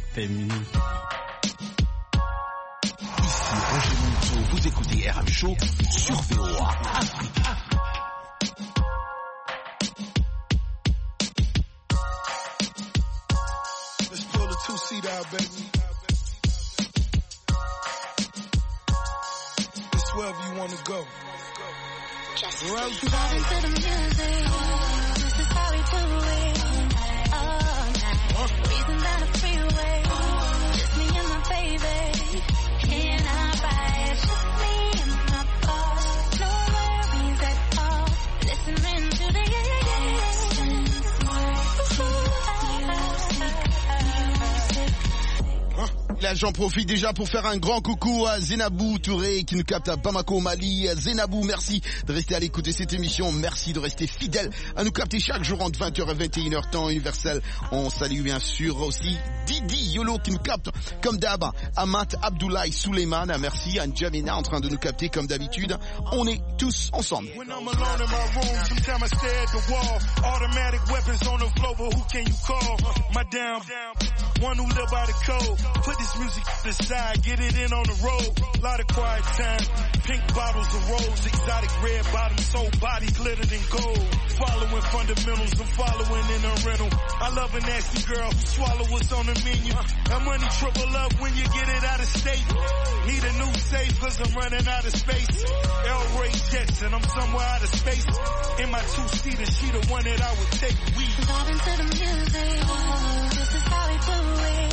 Ici Roger Monceau, vous écoutez R M Show sur V O A Afrique. Two-seat out, baby. It's wherever you want to go. Just vibing to the music. This is how we do it. All night. Breezing down the freeway. Just me and my baby. Can I buy it? Just me and my boss. No worries at all. Listening to the yeah, yeah, yeah. Là, j'en profite déjà pour faire un grand coucou à Zenabou Touré qui nous capte à Bamako au Mali. Zenabou, merci de rester à l'écoute de cette émission. Merci de rester fidèle à nous capter chaque jour entre vingt heures et vingt et une heures temps universel. On salue bien sûr aussi Didi Yolo qui nous capte comme d'hab. Amat Abdoulaye Suleiman, merci. Anjamina en train de nous capter comme d'habitude. On est tous ensemble. Put this music aside, get it in on the road. Lot of quiet time, pink bottles of rose, exotic red bottoms, soul body glittered in gold. Following fundamentals, I'm following in a rental. I love a nasty girl who swallow what's on the menu. That money triple up when you get it out of state. Need a new safe cause I'm running out of space. El Ray Jets and I'm somewhere out of space. In my two-seater, she the one that I would take. We vibing to the music. This is how we do it.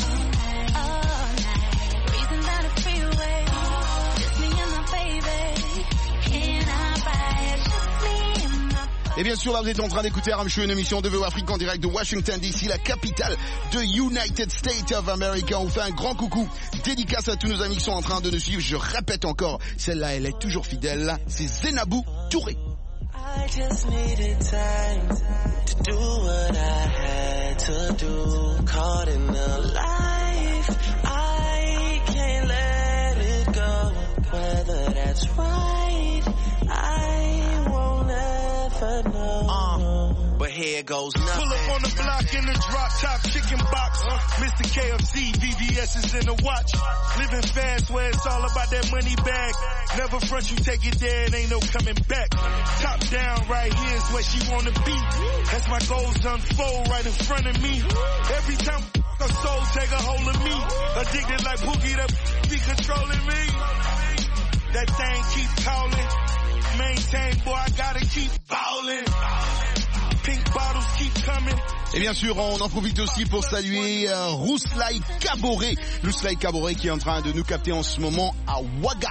Et bien sûr, là, vous êtes en train d'écouter R M Show, une émission de V O Afrique en direct de Washington D C, la capitale de United States of America. On fait un grand coucou, dédicace à tous nos amis qui sont en train de nous suivre. Je répète encore, celle-là, elle est toujours fidèle. C'est Zenabou Touré. I just needed time to do what I had to do. Caught in a life, I can't let it go. Whether that's right, I won't ever know. Uh, but here goes nothing. Pull up on the block in the drop top chicken box. Uh, Mister K F C, V V S is in the watch. Living fast where it's all about that money bag. Never front, you take it there, it ain't no coming back. Top down, right here's where she wanna be. As my goals unfold right in front of me. Every time a soul take a hold of me. Addicted like Boogie, that be controlling me. That thing keep calling. Maintain, boy, I gotta keep ballin'. Pink bottles keep coming. Et bien sûr, on en profite aussi pour saluer euh, Rousslaï Kaboré. Rousslaï Kaboré qui est en train de nous capter en ce moment à Ouaga.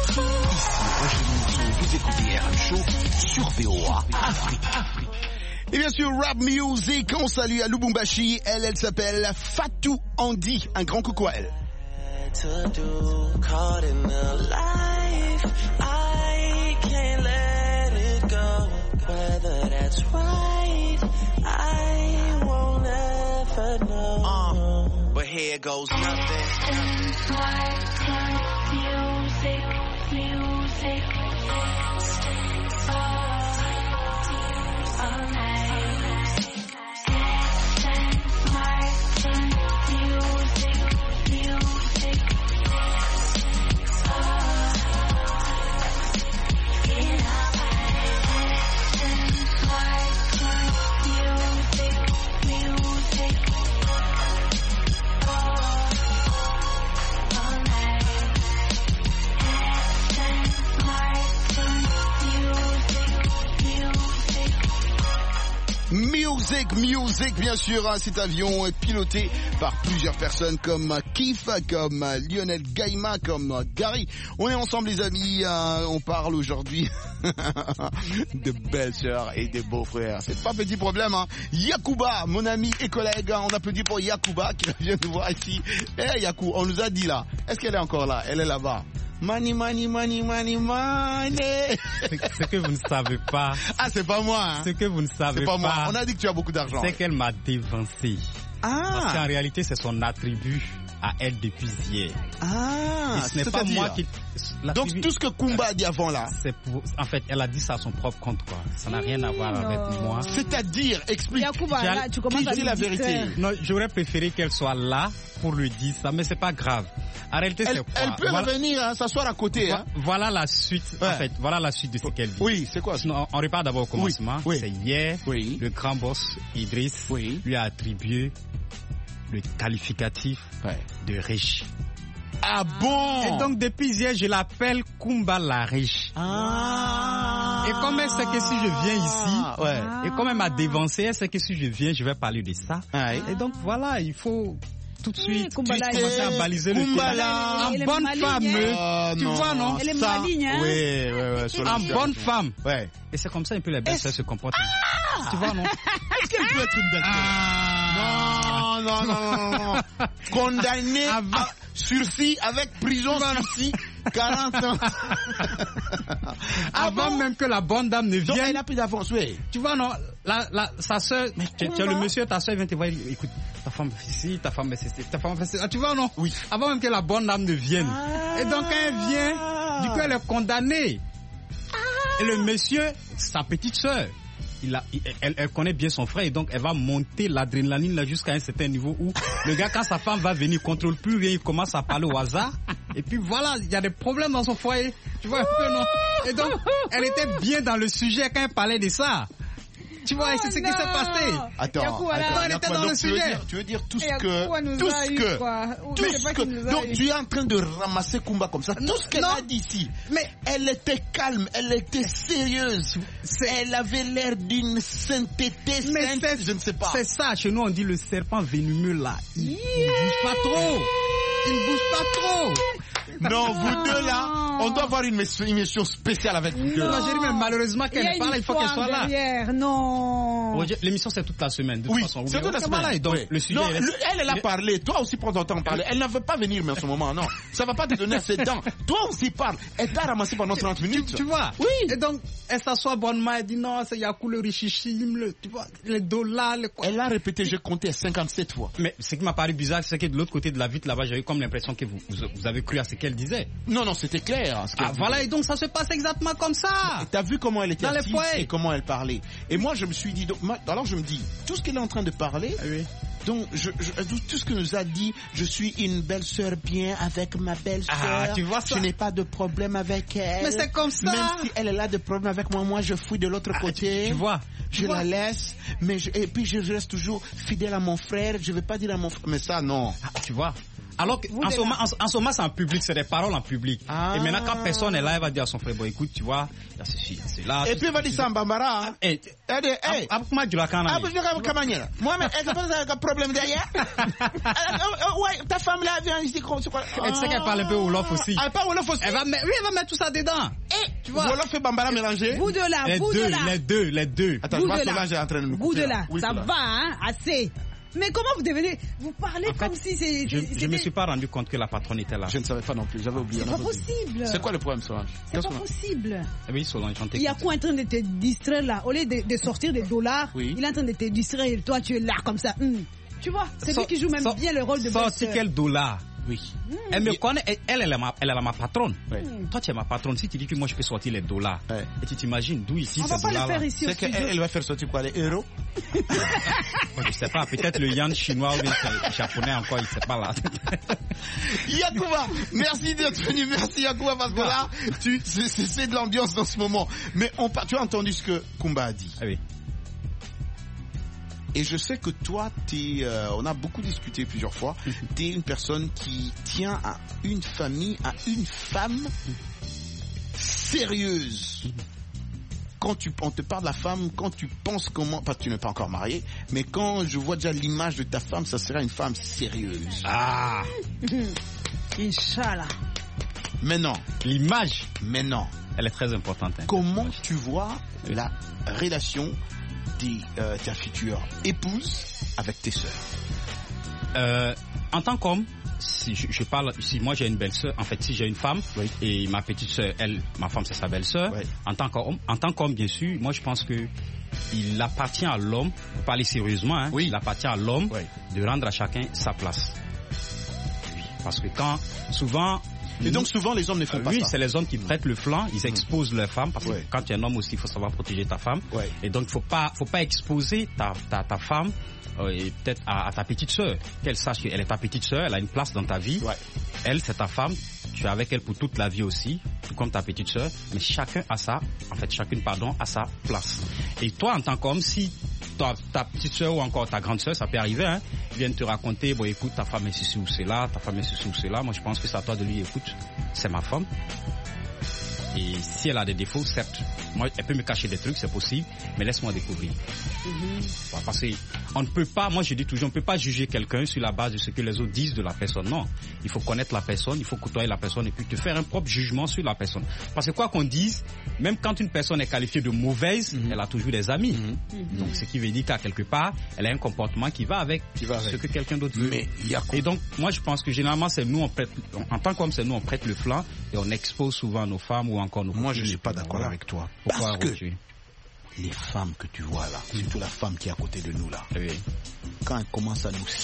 Vous écoutez R M Show sur V O A Afrique. Et bien sûr, rap music, on salue à Lubumbashi. Elle, elle s'appelle Fatou Andy. Un grand coucou à elle. To do, caught in a life, I can't let it go. Whether that's right, I won't ever know. Uh, but here goes nothing. Music, music, all night. Music, music. Music, music, bien sûr, hein, cet avion est piloté par plusieurs personnes comme Keith, comme Lionel Gaima, comme Gary. On est ensemble les amis, hein, on parle aujourd'hui de belles-sœurs et des beaux-frères. C'est pas petit problème, hein. Yacouba, mon ami et collègue, hein, on applaudit pour Yacouba qui vient nous voir ici. Eh hey, Yakou, on nous a dit là, est-ce qu'elle est encore là? Elle est là-bas. Money, money, money, money, money. Ce que vous ne savez pas. Ah, c'est pas moi, hein. Ce que vous ne savez pas. C'est pas moi. pas. On a dit que tu as beaucoup d'argent. C'est qu'elle m'a dévancé. Ah. Parce qu'en réalité, c'est son attribut à elle depuis hier. Ah. Et ce n'est pas moi qui. Donc tout ce que Kumba a dit avant là. C'est pour. En fait, elle a dit ça à son propre compte, quoi. Ça n'a rien à voir non. avec moi. C'est-à-dire, explique. Yacouba, là, tu commences à dire la vérité. Non, j'aurais préféré qu'elle soit là pour lui dire ça, mais c'est pas grave. En réalité, elle, c'est quoi? Elle peut voilà, venir hein, s'asseoir à côté. Hein. Voilà la suite. Ouais. En fait, voilà la suite de ce qu'elle dit. Oui, c'est quoi? Sinon, on repart d'abord au commencement. Oui. Oui. C'est hier, oui. le grand boss Idriss oui. lui a attribué le qualificatif ouais. de riche. Ah bon? Et donc depuis hier, je l'appelle Kumba la riche. Ah. Et comme elle sait que si je viens ici, ouais. et comme elle m'a dévancé, elle sait que si je viens, je vais parler de ça. Ah, et donc voilà, il faut tout de suite oui, tu commencer à baliser le terrain. En bonne femme, oh, tu non. vois non? Elle est ça, maligne, hein? Oui, oui, oui. En bonne femme. Ouais. Et c'est comme ça un peu les belles-sœurs se comportent. Ah. Tu vois non? Est-ce qu'elle peut être une belle-sœur? Ah. Non, non, non, non, non. Condamné à sursis avec prison sursis. quarante ans. Avant bon? Même que la bonne dame ne vienne. Donc elle a plus d'avance, oui. Tu vois, non, la, la, sa soeur, tu, tu as le monsieur, ta soeur vient te voir, écoute, ta femme fait ici, ta femme fait ici, ta femme fait ici. Tu vois, non? Oui. Avant même que la bonne dame ne vienne. Ah. Et donc quand elle vient, du coup elle est condamnée. Ah. Et le monsieur, sa petite soeur, il a, il, elle, elle connaît bien son frère et donc elle va monter l'adrénaline là jusqu'à un certain niveau où le gars, quand sa femme va venir, contrôle plus rien, il commence à parler au hasard. Et puis voilà, il y a des problèmes dans son foyer. Tu vois un peu, non? Et donc, elle était bien dans le sujet quand elle parlait de ça. Tu vois, oh c'est ce qui s'est passé. Attends, attends, attends, elle était dans le tu sujet. Veux dire, tu veux dire tout ce que, tout ce que, tout ce que, donc tu es en train de ramasser Kumba comme ça. Tout ce qu'elle a dit ici. Mais elle était calme, elle était sérieuse. Elle avait l'air d'une sainteté sainte, je ne sais pas. C'est ça, chez nous on dit le serpent venimeux là. Il ne bouge pas trop. Il ne bouge pas trop. Non, vous deux là, on doit avoir une émission spéciale avec vous deux. Non, j'ai dit, mais malheureusement qu'elle parle, il faut qu'elle soit derrière. là. Non. L'émission c'est toute la semaine. De oui, toute façon. c'est toute la semaine. Voilà, et donc, oui. le sujet, non, elle, le, elle, elle a parlé. Toi aussi, prends ton temps à parler. Elle ne veut pas venir, mais en ce moment, non. Ça va pas te donner assez de temps. Toi aussi, parle. Elle t'a ramassé pendant trente minutes. Tu, tu vois? Oui. Et donc, elle s'assoit bonnement, elle dit non, c'est Yakou le richichime, le, tu vois, les dollars, le quoi. Elle a répété, j'ai compté cinquante-sept fois. Mais ce qui m'a paru bizarre, c'est que de l'autre côté de la vitre là-bas, j'ai eu comme l'impression que vous, vous, vous avez cru à ce qu'elle disait. Non, non, c'était clair. Ah, voilà, et donc ça se passe exactement comme ça. T'as vu comment elle était dans assise et comment elle parlait. Et moi, je me suis dit, donc, alors je me dis, tout ce qu'elle est en train de parler, ah oui. donc je, je, tout ce que nous a dit, je suis une belle sœur bien avec ma belle sœur. Ah, tu vois ça? Je n'ai pas de problème avec elle. Mais c'est comme ça. Même si elle, elle a des problèmes avec moi, moi je fouille de l'autre ah, côté. Tu, tu vois? Je tu la vois? laisse, mais je, et puis je reste toujours fidèle à mon frère. Je vais pas dire à mon frère, mais ça non. Ah, tu vois? Alors qu'en ce moment, en, en ce moment, c'est en public, c'est des paroles en public. Ah. Et maintenant, quand personne est là, elle va dire à son frère, bon, écoute, tu vois, il y a ceci, c'est là. Et puis, il va dire ça en bambara. Et, et, comment tu l'as quand même? Moi-même, est-ce que tu as un problème derrière? Ouais, ta femme là, vient ici, c'est quoi? Et tu sais qu'elle parle un peu Wolof aussi. Elle parle Wolof aussi. Elle va mettre, oui, elle va mettre tout ça dedans. Et, tu vois. Wolof et bambara mélangés. Vous de là, les vous deux, de là. Les deux, les deux. Attends, je vois Solange est en train de nous Vous de là, oui, ça va, hein, assez. Mais comment vous devenez... Vous parlez en comme fait, si c'est... Je ne me suis pas rendu compte que la patronne était là. Je ne savais pas non plus, j'avais oublié. C'est pas possible. C'est quoi le problème, Solange? C'est pas possible. Oui, Solange, j'en Il y a quoi en train de te distraire là? Au lieu de, de sortir des dollars, oui. Il est en train de te distraire et toi tu es là comme ça. Hum. Tu vois, c'est so, lui qui joue même so, bien le rôle de belle-sœur. Sorti quel dollar? Oui. Mmh. Elle me connaît, elle, elle, elle, est ma, elle est ma patronne. Ouais. Mmh. Toi, tu es ma patronne. Si tu dis que moi, je peux sortir les dollars, ouais. Et tu t'imagines d'où ici on ces dollars. C'est qu'elle elle va faire sortir quoi, les euros? Je sais pas, peut-être le yuan chinois ou le japonais encore, il sait pas là. Yacouba, merci d'être venu, merci Yacouba, parce que là, tu, c'est, c'est de l'ambiance dans ce moment. Mais on, tu as entendu ce que Kumba a dit. Ah oui. Et je sais que toi, t'es, euh, on a beaucoup discuté plusieurs fois, tu es une personne qui tient à une famille, à une femme sérieuse. Quand tu, on te parle de la femme, quand tu penses comment, parce que tu n'es pas encore marié, mais quand je vois déjà l'image de ta femme, ça sera une femme sérieuse. Ah Inch'Allah. Mais non. L'image. Mais non. Elle est très importante. Hein. Comment tu vois la relation de euh, ta future épouse avec tes sœurs? euh, En tant qu'homme, si je, je parle, si moi j'ai une belle-sœur, en fait si j'ai une femme, oui. Et ma petite sœur, elle, ma femme c'est sa belle-sœur, oui. En tant qu'homme, en tant qu'homme bien sûr, moi je pense que il appartient à l'homme, pour parler sérieusement, hein, oui. Il appartient à l'homme oui. De rendre à chacun sa place. Oui. Parce que quand, souvent... Et donc souvent les hommes ne font euh, pas oui, ça. Oui, c'est les hommes qui prêtent le flanc, ils exposent mmh. leur femme, parce que ouais. Quand tu es un homme aussi, il faut savoir protéger ta femme. Ouais. Et donc il faut pas, faut pas exposer ta, ta, ta femme euh, et peut-être à, à ta petite sœur, qu'elle sache qu'elle est ta petite sœur, elle a une place dans ta vie. Ouais. Elle, c'est ta femme, tu es avec elle pour toute la vie aussi, tout comme ta petite sœur, mais chacun a sa, en fait chacune pardon, a sa place. Et toi en tant qu'homme, si ta, ta petite sœur ou encore ta grande sœur, ça peut arriver, hein, viennent te raconter, bon écoute, ta femme est ceci ou cela, ta femme est ceci ou cela, moi je pense que c'est à toi de lui, écoute, c'est ma femme. Et si elle a des défauts, certes, moi, elle peut me cacher des trucs, c'est possible, mais laisse-moi découvrir. Mm-hmm. Parce qu'on ne peut pas, moi je dis toujours, on ne peut pas juger quelqu'un sur la base de ce que les autres disent de la personne. Non, il faut connaître la personne, il faut côtoyer la personne et puis te faire un propre jugement sur la personne. Parce que quoi qu'on dise, même quand une personne est qualifiée de mauvaise, mm-hmm. Elle a toujours des amis. Mm-hmm. Donc ce qui veut dire qu'à quelque part, elle a un comportement qui va avec, qui va avec. Ce que quelqu'un d'autre veut. Mais y a et donc, moi je pense que généralement, c'est nous, on prête, en tant qu'homme, c'est nous, on prête le flanc et on expose souvent nos femmes ou encore nos Moi, je ne suis pas d'accord voilà. avec toi. Pourquoi? Parce que les femmes que tu vois là, mmh. surtout la femme qui est à côté de nous là, oui. Quand elle commence à nous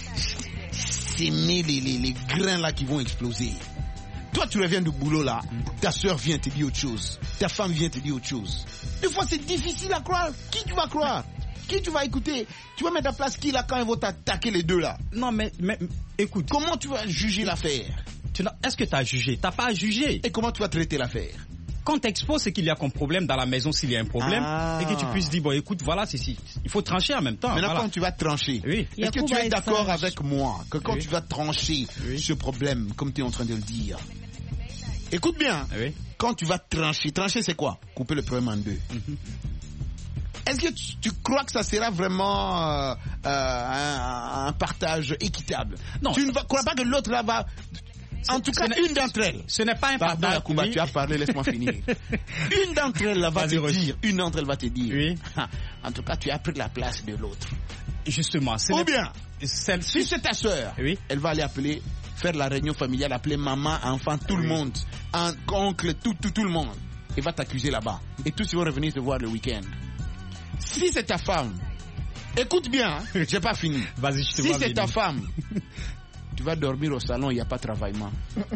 s'aimer les, les, les grains là qui vont exploser. Toi, tu reviens du boulot là, mmh. Ta soeur vient te dire autre chose, ta femme vient te dire autre chose. Des fois, c'est difficile à croire. Qui tu vas croire? Qui tu vas écouter? Tu vas mettre à place qui là quand ils vont t'attaquer les deux là? Non, mais, mais écoute. Comment tu vas juger l'affaire? Est-ce que tu as jugé? Tu n'as pas à juger. Et comment tu vas traiter l'affaire? Quand tu exposes ce qu'il y a comme problème dans la maison, s'il y a un problème, ah. Et que tu puisses dire, bon écoute, voilà, c'est si. Il faut trancher en même temps. Maintenant, voilà. Quand tu vas trancher, oui. Est-ce que tu es d'accord sage. Avec moi que quand oui. tu vas trancher oui. Ce problème, comme tu es en train de le dire, écoute bien, oui. Quand tu vas trancher, trancher c'est quoi? Couper le problème en deux. Mm-hmm. Est-ce que tu, tu crois que ça sera vraiment euh, euh, un, un partage équitable? Non. Tu ne vas, crois pas que l'autre là va... En tout cas, une d'entre elles. Ce n'est pas un Pardon, partage. Yacouba, oui. Tu as parlé, laisse-moi finir. Une d'entre elles là, va te reçu. dire, une d'entre elles va te dire. Oui. En tout cas, tu as pris la place de l'autre. Justement. Ou bien, si c'est ta sœur, oui. Elle va aller appeler, faire la réunion familiale, appeler maman, enfant, tout oui. le monde, un, oncle, tout, tout, tout le monde. Elle va t'accuser là-bas. Et tous ils vont revenir te voir le week-end. Si c'est ta femme, écoute bien, hein, j'ai pas fini. Vas-y, je te si vois c'est bien. ta femme, tu vas dormir au salon, il n'y a pas de travaillement.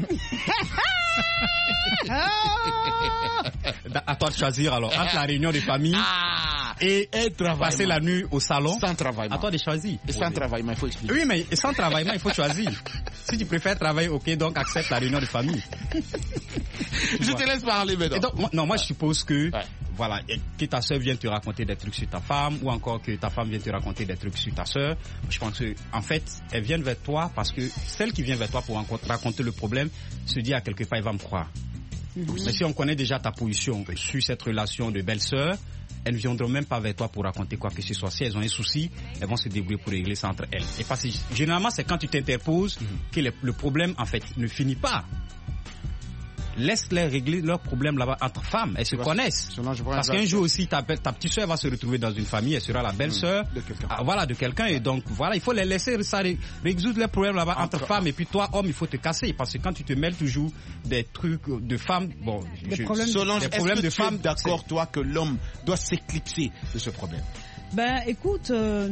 À toi de choisir alors, entre la réunion de famille ah, et, et passer la nuit au salon. Sans travaillement. À toi de choisir. Et sans oui. travaillement, il faut expliquer. Oui, mais sans travaillement, il faut choisir. Si tu préfères travailler, ok, donc accepte la réunion de famille. Je te laisse parler maintenant. Donc, moi, non, moi je suppose que ouais. voilà, que ta sœur vienne te raconter des trucs sur ta femme, ou encore que ta femme vienne te raconter des trucs sur ta sœur. Je pense que, en fait, elles viennent vers toi parce que celle qui vient vers toi pour raconter le problème se dit à quelque part, il va me croire. Mm-hmm. Mais si on connaît déjà ta position sur cette relation de belle-sœur, elles ne viendront même pas vers toi pour raconter quoi que ce soit. Si elles ont un souci, elles vont se débrouiller pour régler ça entre elles. Et parce que généralement, c'est quand tu t'interposes mm-hmm. que le, le problème, en fait, ne finit pas. Laisse-les régler leurs problèmes là-bas entre femmes. Elles se connaissent. Parce qu'un jour aussi, ta, ta petite soeur va se retrouver dans une famille. Elle sera la belle-sœur mmh, de quelqu'un. Ah, voilà, de quelqu'un. Et donc, voilà, il faut les laisser ça, résoudre les problèmes là-bas entre, entre femmes. Et puis toi, homme, il faut te casser. Parce que quand tu te mêles toujours des trucs de femmes, bon, des je, problèmes, Solange, des problèmes de femmes. D'accord, toi, que l'homme doit s'éclipser de ce problème? Ben, écoute, euh,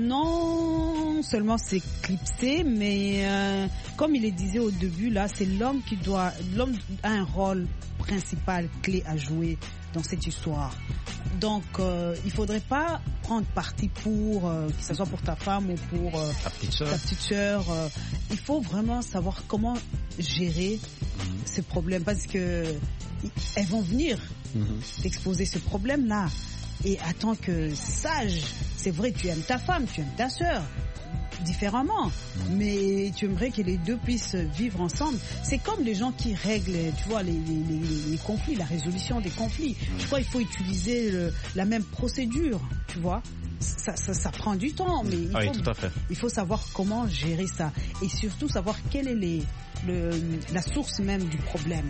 non seulement c'est clipsé, mais euh, comme il le disait au début, là, c'est l'homme qui doit, l'homme a un rôle principal, clé à jouer dans cette histoire. Donc, euh, il faudrait pas prendre parti pour, euh, que ce soit pour ta femme ou pour euh, ta petite sœur. Ta petite sœur. Euh, il faut vraiment savoir comment gérer mmh. ces problèmes, parce que elles vont venir mmh. t'exposer ce problème-là. Et en tant que sage, c'est vrai, tu aimes ta femme, tu aimes ta sœur, différemment, mais tu aimerais que les deux puissent vivre ensemble. C'est comme les gens qui règlent, tu vois, les, les, les conflits, la résolution des conflits. Je crois qu'il faut utiliser le, la même procédure, tu vois. Ça, ça, ça prend du temps, mais il faut, oui, tout à fait. il faut savoir comment gérer ça. Et surtout savoir quelle est les, le, la source même du problème.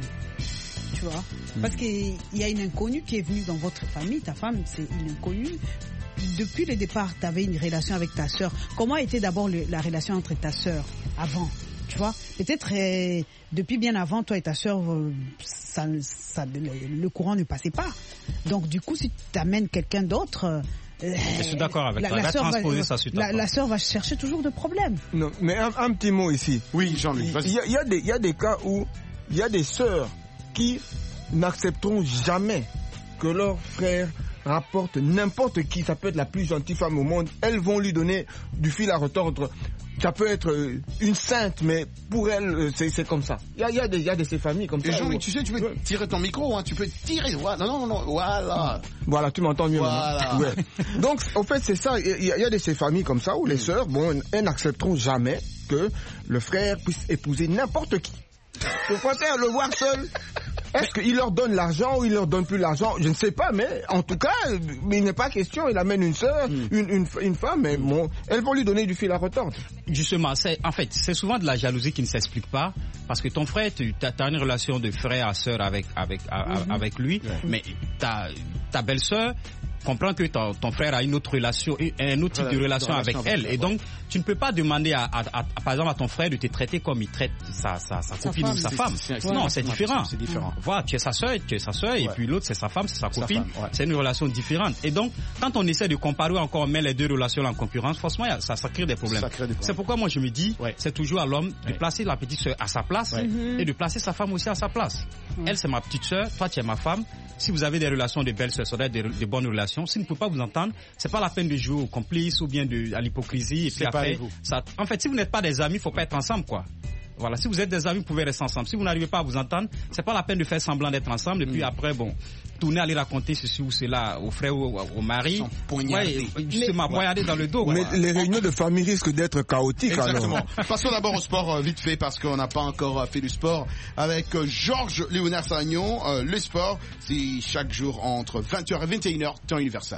Tu vois, parce qu'il y a une inconnue qui est venue dans votre famille, ta femme, c'est une inconnue. Depuis le départ, tu avais une relation avec ta sœur. Comment était d'abord le, la relation entre ta sœur avant? Tu vois, peut-être euh, depuis bien avant, toi et ta sœur, euh, ça, ça, le, le courant ne passait pas. Donc du coup, si tu amènes quelqu'un d'autre, euh, je suis d'accord avec toi. La, la, sœur va, ça la, la sœur va chercher toujours de problèmes. Non, mais un, un petit mot ici. Oui, Jean-Louis. Il y, y, y, y a des cas où il y a des sœurs qui n'accepteront jamais que leur frère rapporte n'importe qui, ça peut être la plus gentille femme au monde, elles vont lui donner du fil à retordre. Ça peut être une sainte, mais pour elle, c'est, c'est comme ça. Il y a, il y a des, il y a de ces familles comme et ça. Et Jean, tu sais, tu peux ouais. tirer ton micro, hein, tu peux tirer. Non, non, non, voilà. Voilà, tu m'entends mieux voilà. maintenant. Ouais. Donc, en fait, c'est ça. Il y, a, il y a de ces familles comme ça où les sœurs, bon, elles n'accepteront jamais que le frère puisse épouser n'importe qui. Au contraire, le voir seul. Est-ce qu'il leur donne l'argent ou il leur donne plus l'argent? Je ne sais pas, mais en tout cas, il n'est pas question. Il amène une sœur, mm. une, une, une femme, mais bon, elles vont lui donner du fil à retordre. Justement, c'est, en fait, c'est souvent de la jalousie qui ne s'explique pas, parce que ton frère, tu as une relation de frère à sœur avec, avec, mm-hmm. avec lui, ouais. mais ta, ta belle-sœur comprend que ton, ton frère a une autre relation, un autre type voilà, de relation avec elle. Avec et donc, tu ne peux pas demander à, à, à, à, par exemple, à ton frère de te traiter comme il traite sa, sa, sa, sa copine ou sa femme. C'est, c'est, non, c'est, c'est différent. C'est différent. Voilà, tu es sa soeur, tu es sa soeur, ouais. et puis l'autre, c'est sa femme, c'est sa copine. Sa femme, ouais. C'est une relation différente. Et donc, quand on essaie de comparer encore, on met les deux relations en concurrence, forcément, ça, ça crée des problèmes. Ça crée des problèmes. C'est pourquoi moi, je me dis, ouais. c'est toujours à l'homme de ouais. placer la petite soeur à sa place ouais. et de placer sa femme aussi à sa place. Ouais. Elle, c'est ma petite soeur, toi, tu es ma femme. Si vous avez des relations de belles sœurs, ça doit être des, de bonnes relations. Si vous ne pouvez pas vous entendre, c'est pas la peine de jouer au complice ou bien de, à l'hypocrisie. Et puis après, ça, en fait, si vous n'êtes pas des amis, il faut pas être ensemble, quoi. Voilà, si vous êtes des amis, vous pouvez rester ensemble. Si vous n'arrivez pas à vous entendre, c'est pas la peine de faire semblant d'être ensemble. Et puis mmh. après, bon, tourner, aller raconter ceci ou cela au frère ou au, au mari. Poignardé. Ouais, justement, poignardé dans le dos. Mais ouais. les réunions de famille risquent d'être chaotiques. Exactement. Alors. Passons d'abord au sport euh, vite fait parce qu'on n'a pas encore fait du sport avec euh, Georges Léonard Sagnon. Euh, le sport, c'est chaque jour entre vingt heures et vingt et une heures, temps universel.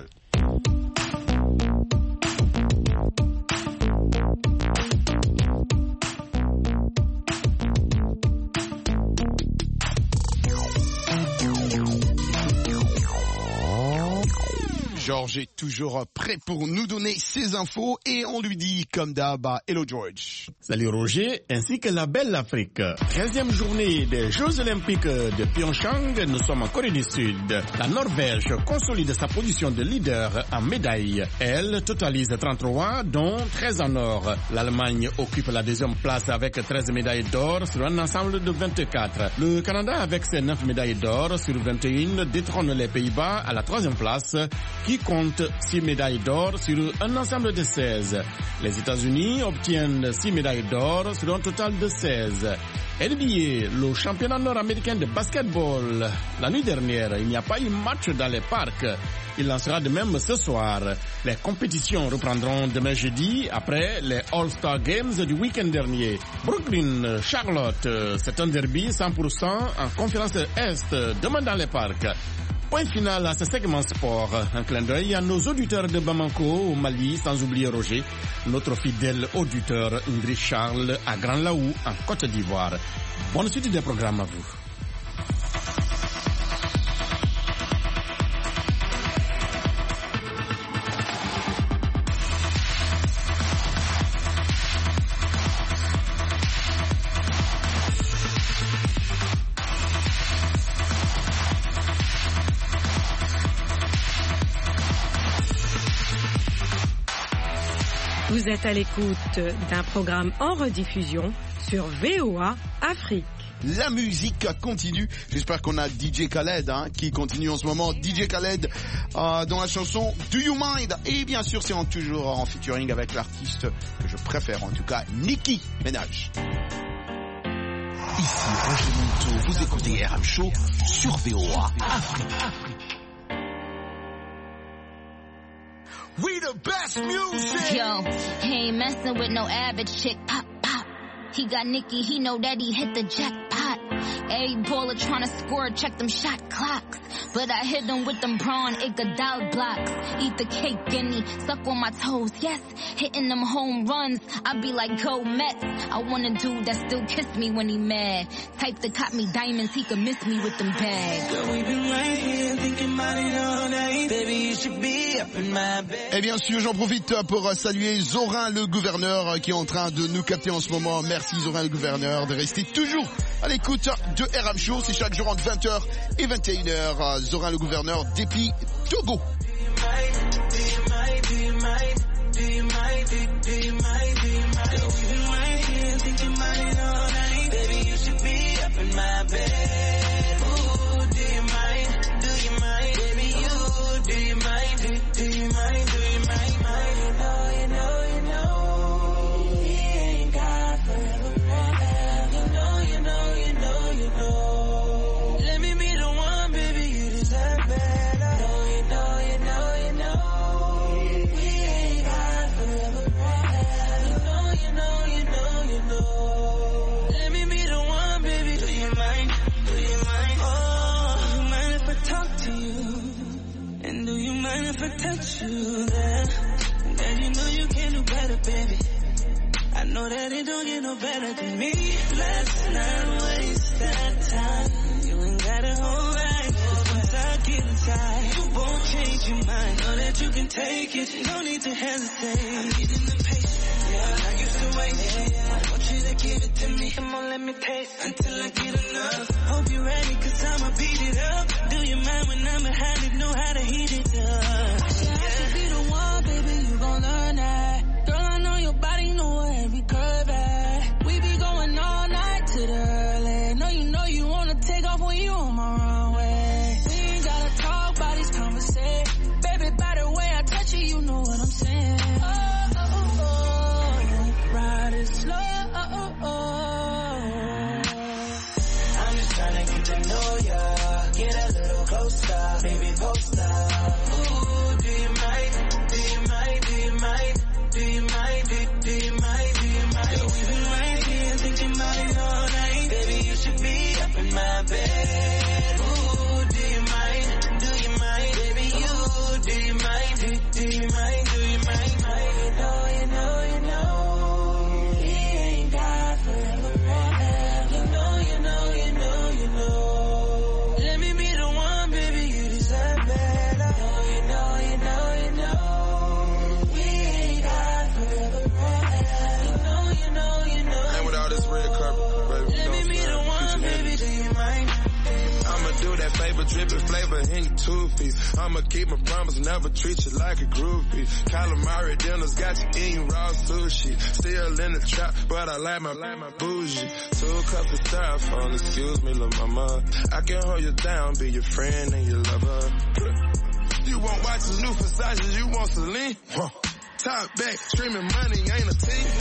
Georges est toujours prêt pour nous donner ses infos et on lui dit comme d'hab, hello George. Salut Roger, ainsi que la belle Afrique. treizième journée des Jeux Olympiques de Pyeongchang, nous sommes en Corée du Sud. La Norvège consolide sa position de leader en médailles. Elle totalise trente-trois, dont treize en or. L'Allemagne occupe la deuxième place avec treize médailles d'or sur un ensemble de vingt-quatre. Le Canada, avec ses neuf médailles d'or sur vingt et un, détrône les Pays-Bas à la troisième place, qui compte six médailles d'or sur un ensemble de seize. Les États-Unis obtiennent six médailles d'or sur un total de seize. N B A, le championnat nord-américain de basketball. La nuit dernière, il n'y a pas eu match dans les parcs. Il en sera de même ce soir. Les compétitions reprendront demain jeudi après les All-Star Games du week-end dernier. Brooklyn, Charlotte, c'est un derby cent pour cent en conférence Est, demain dans les parcs. Point final à ce segment sport. Un clin d'œil à nos auditeurs de Bamako au Mali, sans oublier Roger, notre fidèle auditeur Ingrid Charles à Grand Laou en Côte d'Ivoire. Bonne suite des programmes à vous. Vous êtes à l'écoute d'un programme en rediffusion sur V O A Afrique. La musique continue. J'espère qu'on a D J Khaled hein, qui continue en ce moment. D J Khaled euh, dans la chanson Do You Mind. Et bien sûr, c'est en, toujours en featuring avec l'artiste que je préfère, en tout cas, Nicki Minaj. Ici Roger Monteau, vous écoutez R M Show sur V O A Afrique. We the best music. Yo, he ain't messing with no average chick. Pop, pop. He got Nicki, he know that he hit the jackpot. Every baller tryna score, check them shot clocks. But I hit them with them brawn Iguodala blocks. Eat the cake, guinea, suck on my toes, yes. Hitting them home runs, I be like, go Mets. I want a dude that still kiss me when he mad. Type that caught me diamonds, he could miss me with them bags. Girl, we been right here thinking about it all night. Baby, you should be up in my bed. Et bien sûr, j'en profite pour saluer Zorin le gouverneur qui est en train de nous capter en ce moment. Merci Zorin le gouverneur de rester toujours à l'écoute de R M Show. C'est chaque jour entre vingt heures et vingt et une heures. Zorin le gouverneur depuis Togo. Touch you there, then you know you can do better, baby. I know that it don't get no better than me. Let's not waste that time. You ain't got a whole right. Just once I get inside, you won't change your mind. Know that you can take it. No need to hesitate. I'm getting impatient. Yeah, I used to wait. Yeah, yeah. I want you to give it to me. Come on, let me taste until I get enough. Hope you're ready, cause I'ma beat it up. Do you mind when I'm behind it? Know how to heat it up. I'ma keep my promise, never treat you like a groupie. Calamari dinners got you eating raw sushi. Still in the trap, but I like my, like my bougie. Two cups of styrofoam, excuse me, little mama. I can hold you down, be your friend and your lover. You want watches, new Versace, you want Celine? Huh. Top back, streaming money, ain't a team boss.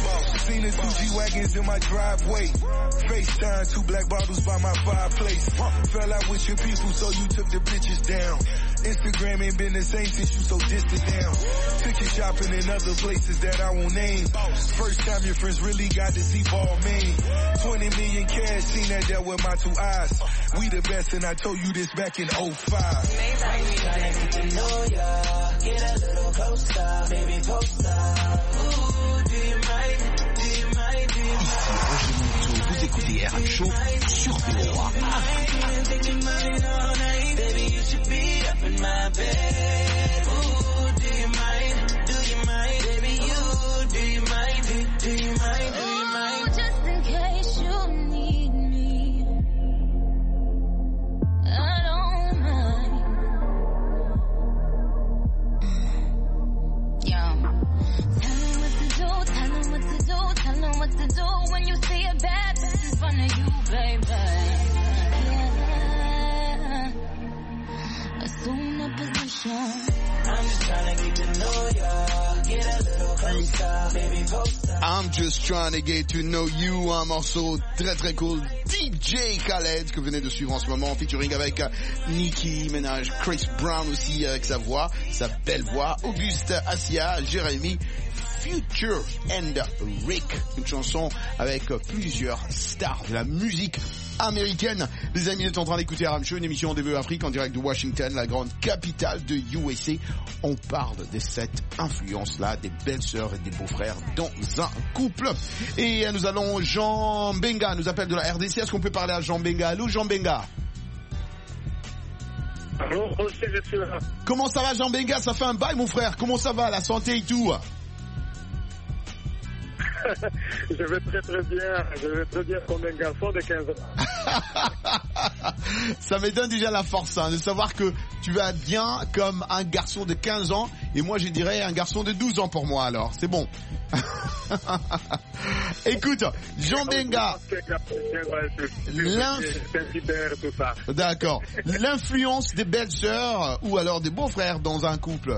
Seen the Gucci wagons in my driveway. FaceTime, two black bottles by my fireplace. Fell out with your people, so you took the bitches down. Instagram ain't been the same since you so distant now. Took you shopping in other places that I won't name. First time your friends really got to see ball main. twenty million cash, seen that there with my two eyes. We the best and I told you this back in oh five. Maybe trying to get to know ya. Get a little closer, baby poster. Ooh, do you mind? Do you mind? Do you mind? Ici Roger Monteau, vous écoutez R M Show sur V O A. Baby, you should be up in my bed. Ooh, do you mind? Do you mind? Baby, you, do you mind? Do, do you mind? Do you mind? Just in case you need me, I don't mind. Yo. Tell me what to do, tell me what to do, tell me what to do when you see a bad bitch in front of you, baby. Yeah. Assume the position. I'm just trying to get to know ya. Get a little closer, baby poster. I'm just trying to get to know you, un morceau très très cool, D J Khaled, que vous venez de suivre en ce moment, featuring avec Nicki Minaj, Chris Brown aussi avec sa voix, sa belle voix, Auguste Assia, Jérémy, Future and Rick, une chanson avec plusieurs stars de la musique américaine. Les amis, vous êtes en train d'écouter R M Show, une émission en D V E Afrique en direct de Washington, la grande capitale de U S A. On parle de cette influence-là, des belles-sœurs et des beaux-frères dans un couple. Et nous allons, Jean Benga nous appelle de la R D C. Est-ce qu'on peut parler à Jean Benga? Allô, Jean Benga? Allô, Roger, je suis là. Comment ça va, Jean Benga? Ça fait un bail, mon frère. Comment ça va, la santé et tout? Je vais très très bien, je vais très bien comme un garçon de quinze ans. Ça me donne déjà la force hein, de savoir que tu vas bien comme un garçon de quinze ans et moi je dirais un garçon de douze ans pour moi alors, c'est bon. Écoute, Jean Benga, d'accord, l'influence des belles-sœurs ou alors des beaux-frères dans un couple.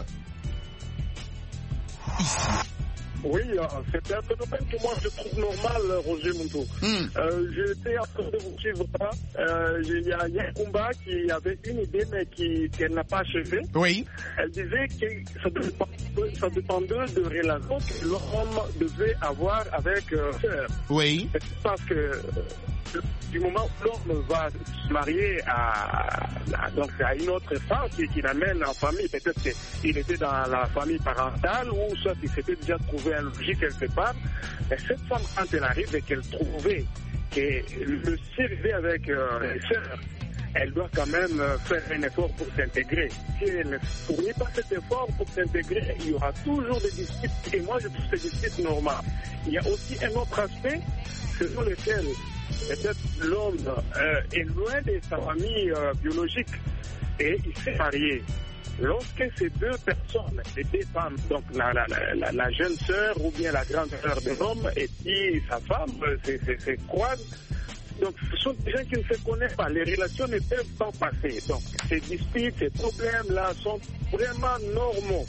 Ici. Oui, c'est un phénomène que moi je trouve normal, Roger Monteau. Mm. Euh, J'étais en train de vous suivre là. Euh, il y a Yakumba qui avait une idée mais qui qu'elle n'a pas achevée. Oui. Elle disait que ça dépendait, ça dépendait de relations que l'homme devait avoir avec euh, sœur. Oui. Parce que euh, du moment où l'homme va se marier à, à, donc à une autre femme qui, qui l'amène en famille, peut-être qu'il était dans la famille parentale ou soit il s'était déjà trouvé un logis quelque part, mais cette femme quand elle arrive et qu'elle trouvait que le servait avec euh, les sœurs, elle doit quand même faire un effort pour s'intégrer. Si elle ne fournit pas cet effort pour s'intégrer, il y aura toujours des disputes et moi je trouve ces disputes normales. Il y a aussi un autre aspect selon lequel peut-être l'homme euh, est loin de sa famille euh, biologique et il s'est marié. Lorsque ces deux personnes, les deux femmes, donc la, la, la, la jeune sœur ou bien la grande sœur de l'homme et puis sa femme, se croisent, donc ce sont des gens qui ne se connaissent pas. Les relations ne peuvent pas passer. Donc ces disputes, ces problèmes-là sont vraiment normaux.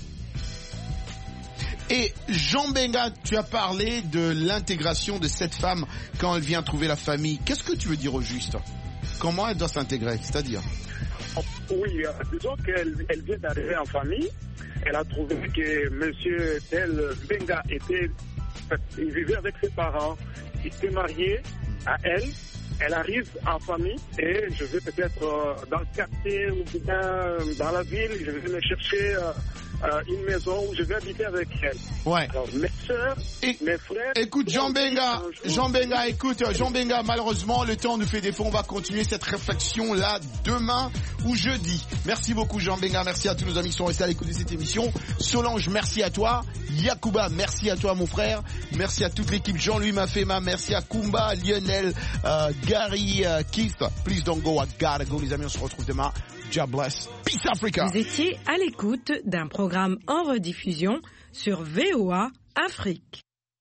Et Jean Benga, tu as parlé de l'intégration de cette femme quand elle vient trouver la famille. Qu'est-ce que tu veux dire au juste? Comment elle doit s'intégrer? C'est-à-dire? Oui, euh, disons qu'elle elle vient d'arriver en famille. Elle a trouvé que monsieur tel Benga était, il vivait avec ses parents. Il s'est marié à elle. Elle arrive en famille et je vais peut-être euh, dans le quartier ou bien dans la ville, je vais me chercher euh, euh, une maison où je vais habiter avec elle. Ouais. Alors, mes soeurs, et, mes frères... Écoute, Jean Benga, Jean Benga, écoute, Jean Benga, malheureusement, le temps nous fait défaut. On va continuer cette réflexion-là demain ou jeudi. Merci beaucoup, Jean Benga. Merci à tous nos amis qui sont restés à l'écoute de cette émission. Solange, merci à toi. Yakuba, merci à toi, mon frère. Merci à toute l'équipe. Jean-Louis Mafema, merci à Kumba, Lionel, euh, Gary, uh, Keith, please don't go, I gotta go. Les amis, on se retrouve demain. God bless. Peace Africa. Vous étiez à l'écoute d'un programme en rediffusion sur V O A Afrique.